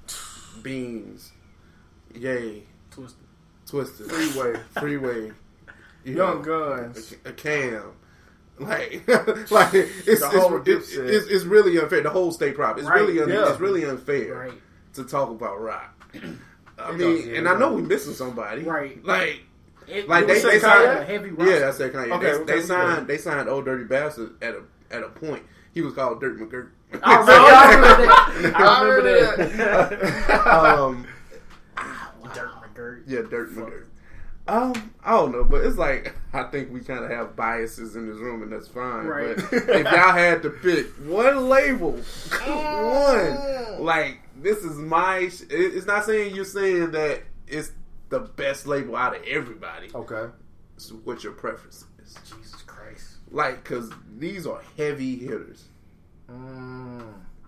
Beans, Yay, Twisted, Twisted, Freeway, Freeway, you Young know, Guns, a, a Cam. Like, like it's it's, whole it's, Dipset. it's it's really unfair. The whole state prop. It's Right, really un, yeah. it's really unfair right, to talk about Rock. I It mean, does, yeah, and it I know does. we missing somebody. right. Like, It, like it they, was they kind of signed a heavy roster. yeah, I said Kanye. Okay, they, okay, they we signed good. they signed Old Dirty Bastard at a at a point. He was called Dirt McGirt. I remember, I remember that. I remember that. um, Dirt McGirt. yeah, Dirt Fuck. McGirt. Um, I don't know, but it's like I think we kind of have biases in this room, and that's fine. Right. But if y'all had to pick one label, one like this is my. Sh- it- it's not saying you're saying that it's the best label out of everybody. Okay. It's what your preference is. Jesus Christ. Like, cause these are heavy hitters. Mm.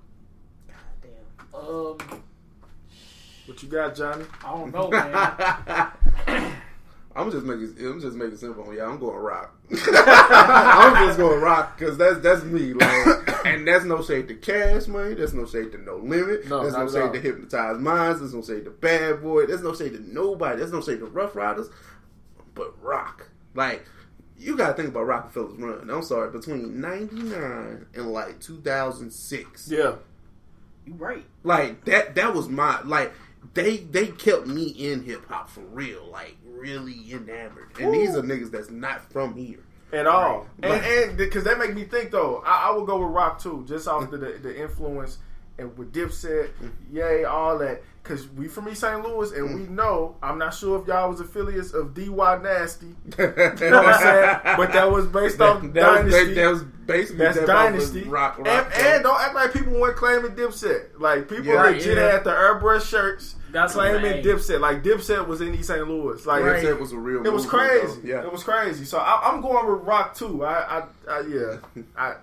Damn. Um, What you got, Johnny? I don't know, man. I'm just making. I'm just making it simple on y'all. I'm going rock. I'm just going rock because that's that's me. Like, and that's no shade to Cash Money. That's no shade to No Limit. No, There's not no at shade all. to Hypnotized Minds. There's no shade to Bad Boy. There's no shade to nobody. There's no shade to Rough Riders. But rock, like you gotta think about Rockefeller's run. I'm sorry, between ninety-nine and like two thousand six. Yeah. You right. Like that that was my like they they kept me in hip hop for real, like really enamored. And Ooh. these are niggas that's not from here. At all. Right. And and because that make me think though, I, I would go with rock too, just off the, the the influence and with Dipset, yay, all that. Because we from East Saint Louis and we know, I'm not sure if y'all was affiliates of D Y Nasty. You know what I'm saying? But that was based off that, Dynasty. was, that was basically That's that Dynasty. Rock, rock, and, and don't act like people weren't claiming Dipset. Like, people Yeah. legit Yeah. had the airbrush shirts That's claiming right. Dipset. Like, Dipset was in East Saint Louis. Like, Right. Dipset was a real it was movement, crazy. though. Yeah. It was crazy. So I, I'm going with rock too. I, I, I yeah. I,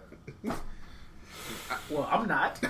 Well, I'm not.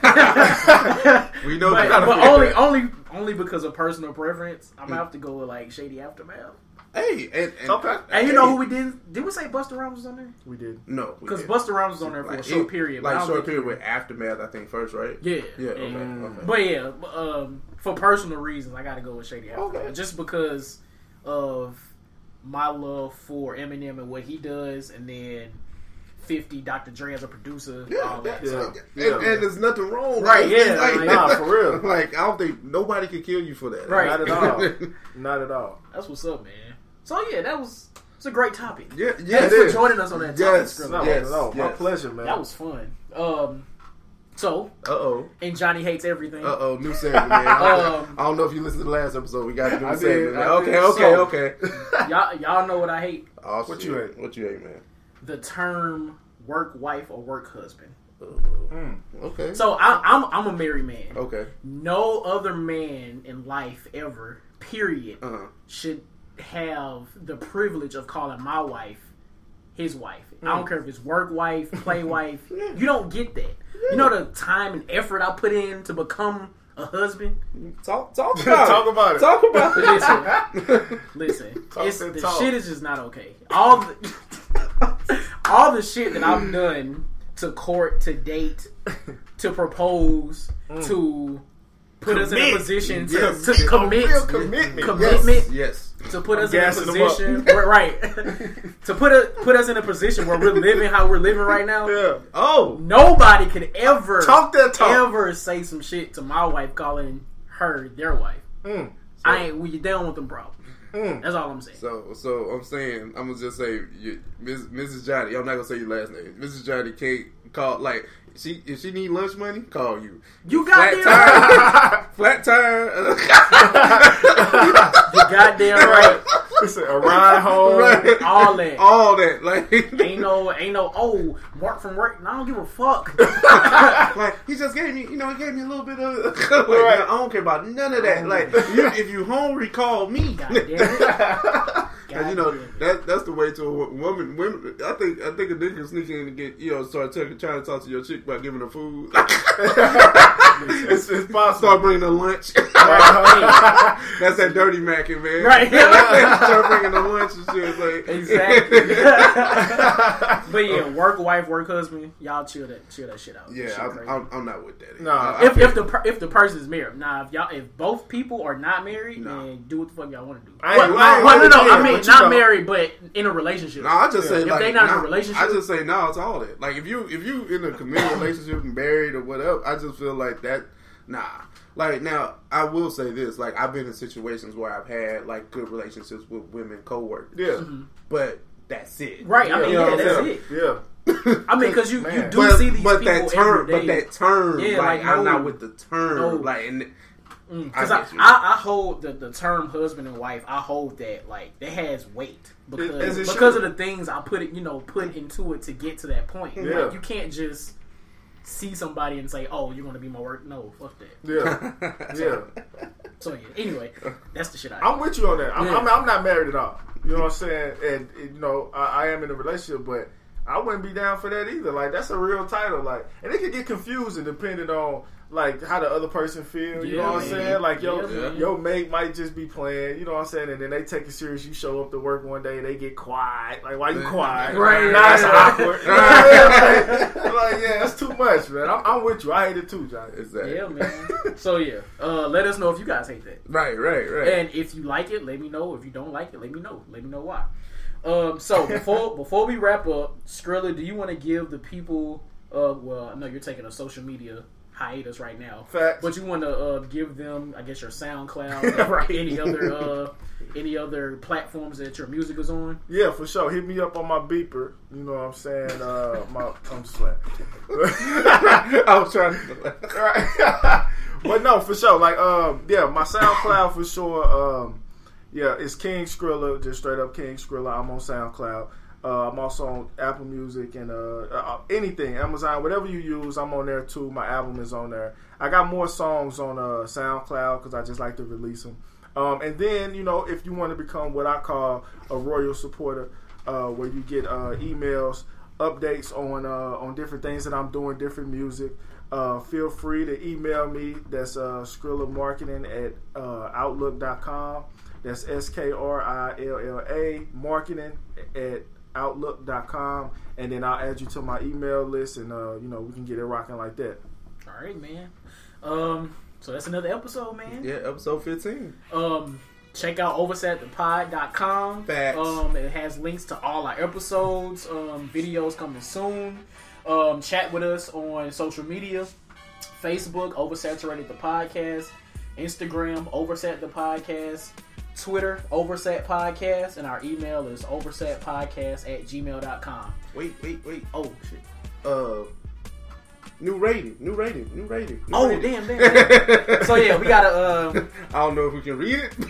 We know but that. but only, only, only because of personal preference. I'm gonna have to go with like Shady Aftermath. Hey, and, and, Okay. And you know who we did? Did we say Busta Rhymes was on there? we did. No, we Because didn't. Busta Rhymes was on there for Like, a short it- period. but I Like don't short think- period with Aftermath, I think first, right? Yeah, Yeah. Okay. Mm. Okay. But yeah, um, for personal reasons, I got to go with Shady Aftermath. Okay. Just because of my love for Eminem and what he does, and then fifty, Doctor Dre as a producer, Yeah, all that. yeah, So, Yeah. And, and there's nothing wrong. Right, It's- yeah, it's like, like, nah, for real. Like I don't think nobody could kill you for that. Right. Not at all. Not at all. that's what's up, man. So yeah, that was it's a great topic. Yeah, yeah. Thanks it for is. joining us on that topic, Yes, Skrilla. No, yes, not at all. My yes. pleasure, man. That was fun. Um, so Uh oh. and Johnny hates everything. Uh oh. New segment, man. I don't- Um, I don't know if you listened to the last episode. We got a new I did, segment. man. I Okay. did. Okay. So- okay. y'all, y'all know what I hate: Oh, What shit. you hate? What you hate, man? the term work wife or work husband. Mm. Okay. So I, I'm I'm a married man. Okay. No other man in life ever, period, Uh huh. should have the privilege of calling my wife his wife. I don't care if it's work wife, play wife. You don't get that. You know the time and effort I put in to become a husband. Talk. Talk about Talk it. about it. Talk about Listen, it. listen. Talk It's, that the talk. shit is just not okay. All the all the shit that I've done to court, to date, to propose, to put us in a Commit. position to, Yes. to A commit, real commitment. commitment. Yes. To put I'm us in a gassing them position, up. right? to put a, put us in a position where we're living how we're living right now. Yeah. Oh. Nobody could ever Talk that talk. ever say some shit to my wife calling her their wife. Mm. I ain't. We down with them problems. Mm. That's all I'm saying. So, so I'm saying, I'm gonna just say, you, Miss, Missus Johnny. I'm not gonna say your last name. Missus Johnny can't call. Like, she if she need lunch money, call you. You Flat goddamn tire. Flat tire. You goddamn right. Listen, a ride home. Right. All that. All that. Like, Ain't no, ain't no. Oh, work from work. I don't give a fuck. like he just gave me, you know, he gave me a little bit of. Like, Right. I don't care about none of that. Like, you, if you hungry, call me. God damn it. And you know that that's the way to a wo- woman. Women, I think I think a nigga can sneak in and get you know start talking, trying to talk to your chick about giving her food. it's, it's possible. Start bringing the lunch. Right. That's that dirty macking, man. Right. Start bringing the lunch and shit. It's like, Exactly. But yeah, work wife, work husband, y'all chill that chill that shit out. yeah, Shit I'm, crazy. I'm, I'm not with that. No. I, I if feel- if the per, if the person is married, now if y'all if both people are not married, No. then do what the fuck y'all want to do. I ain't- Well, I ain't well, no, with no, you, I mean but you not know. married, but in a relationship. No, I just say If like they not in a nah, relationship- I just say no to all that. Like if you if you in a committed relationship and married or whatever, I just feel like that. Nah, like now I will say this: like I've been in situations where I've had like good relationships with women coworkers, Yeah. but that's it. Right, I mean, You know yeah, what I'm that's saying? it. Yeah. I mean, because you, you Man. do But, see these but people that term, every but day. that term, Yeah, like, like, I'm no. not with the term, No. like, and Because I I, get you. I, I hold the, the term husband and wife. I hold that like that has weight As because it because should. of the things I put it, you know, put into it to get to that point. Yeah. Like, you can't just see somebody and say, "Oh, you're going to be my work." No, fuck that. Yeah. Yeah. So yeah. Anyway, that's the shit I. I'm with you on that. I'm, Yeah. I'm, I'm not married at all. You know what I'm saying? And, and, you know, I, I am in a relationship, but I wouldn't be down for that either. Like, that's a real title. Like, and it can get confusing depending on like how the other person feel. You Yeah, know what I'm man. saying? Like your Yeah, man. your mate might just be playing. You know what I'm saying? And then they take it serious. You show up to work one day, they get quiet. Like, why you quiet? Right. Now it's awkward. like, like, yeah, that's too much, man. I'm, I'm with you. I hate it too, Johnny. exactly. Yeah, man. So yeah, uh, let us know if you guys hate that. Right, right, right. And if you like it, let me know. If you don't like it, let me know. Let me know why. Um, so before before we wrap up, Skrilla, do you want to give the people? Uh, well, I know you're taking a social media hiatus right now, Facts. but you want to uh, give them, I guess, your SoundCloud, or Right. any other uh, any other platforms that your music is on. Yeah, for sure. Hit me up on my beeper. You know what I'm saying? Uh, my I'm just playing. I was trying to. Right. But no, for sure. Like, um, yeah, my SoundCloud for sure. Um, yeah, it's King Skrilla, just straight up King Skrilla. I'm on SoundCloud. Uh, I'm also on Apple Music and uh, uh, anything, Amazon, whatever you use, I'm on there too. My album is on there. I got more songs on uh, SoundCloud because I just like to release them. Um, and then, you know, if you want to become what I call a royal supporter, uh, where you get uh, emails, updates on uh, on different things that I'm doing, different music, uh, feel free to email me. That's uh, Skrilla Marketing at uh, outlook dot com. That's S K R I L L A Marketing at outlook dot com. And then I'll add you to my email list, and uh, you know, we can get it rocking like that. All right, man. Um, so that's another episode, man. Yeah, episode fifteen. Um, check out overset the pod dot com. Facts. Um, it has links to all our episodes, um, videos coming soon. Um, chat with us on social media. Facebook, Oversaturated the Podcast. Instagram, Oversat the Podcast. Twitter, Oversat Podcast. And our email is oversatpodcast at gmail dot com. Wait, wait, wait. Oh, shit. Uh, new rating, new rating, new rating. New Oh, rating. damn, damn, damn. So, yeah, we got to... Um, I don't know if we can read it.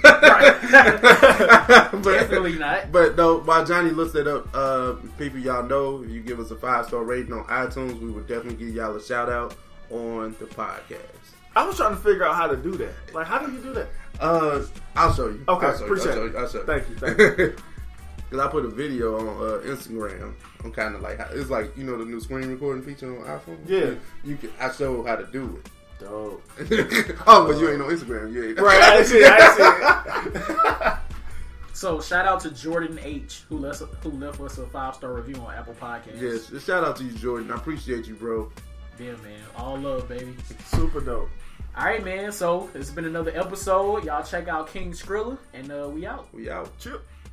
Right. but, Definitely not. But no, while Johnny looks it up, uh, people y'all know, if you give us a five star rating on iTunes, we would definitely give y'all a shout out on the podcast. I was trying to figure out how to do that. Like, how do you do that? Uh, I'll show you. Okay, I'll show appreciate you. I'll it. show you. I'll show you. Thank you, thank you. Because I put a video on uh, Instagram. I'm kind of like, it's like, you know, the new screen recording feature on iPhone. Yeah. You can. I show how to do it. Dope. Oh, but you ain't on Instagram. You ain't. Right, I didn't see it. I didn't see it. So shout out to Jordan H who left who left us a five star review on Apple Podcasts. Yes, just shout out to you, Jordan. I appreciate you, bro. Yeah, man. All love, baby. Super dope. All right, man. So it's been another episode. Y'all check out King Skrilla, and uh, we out. We out. Chip.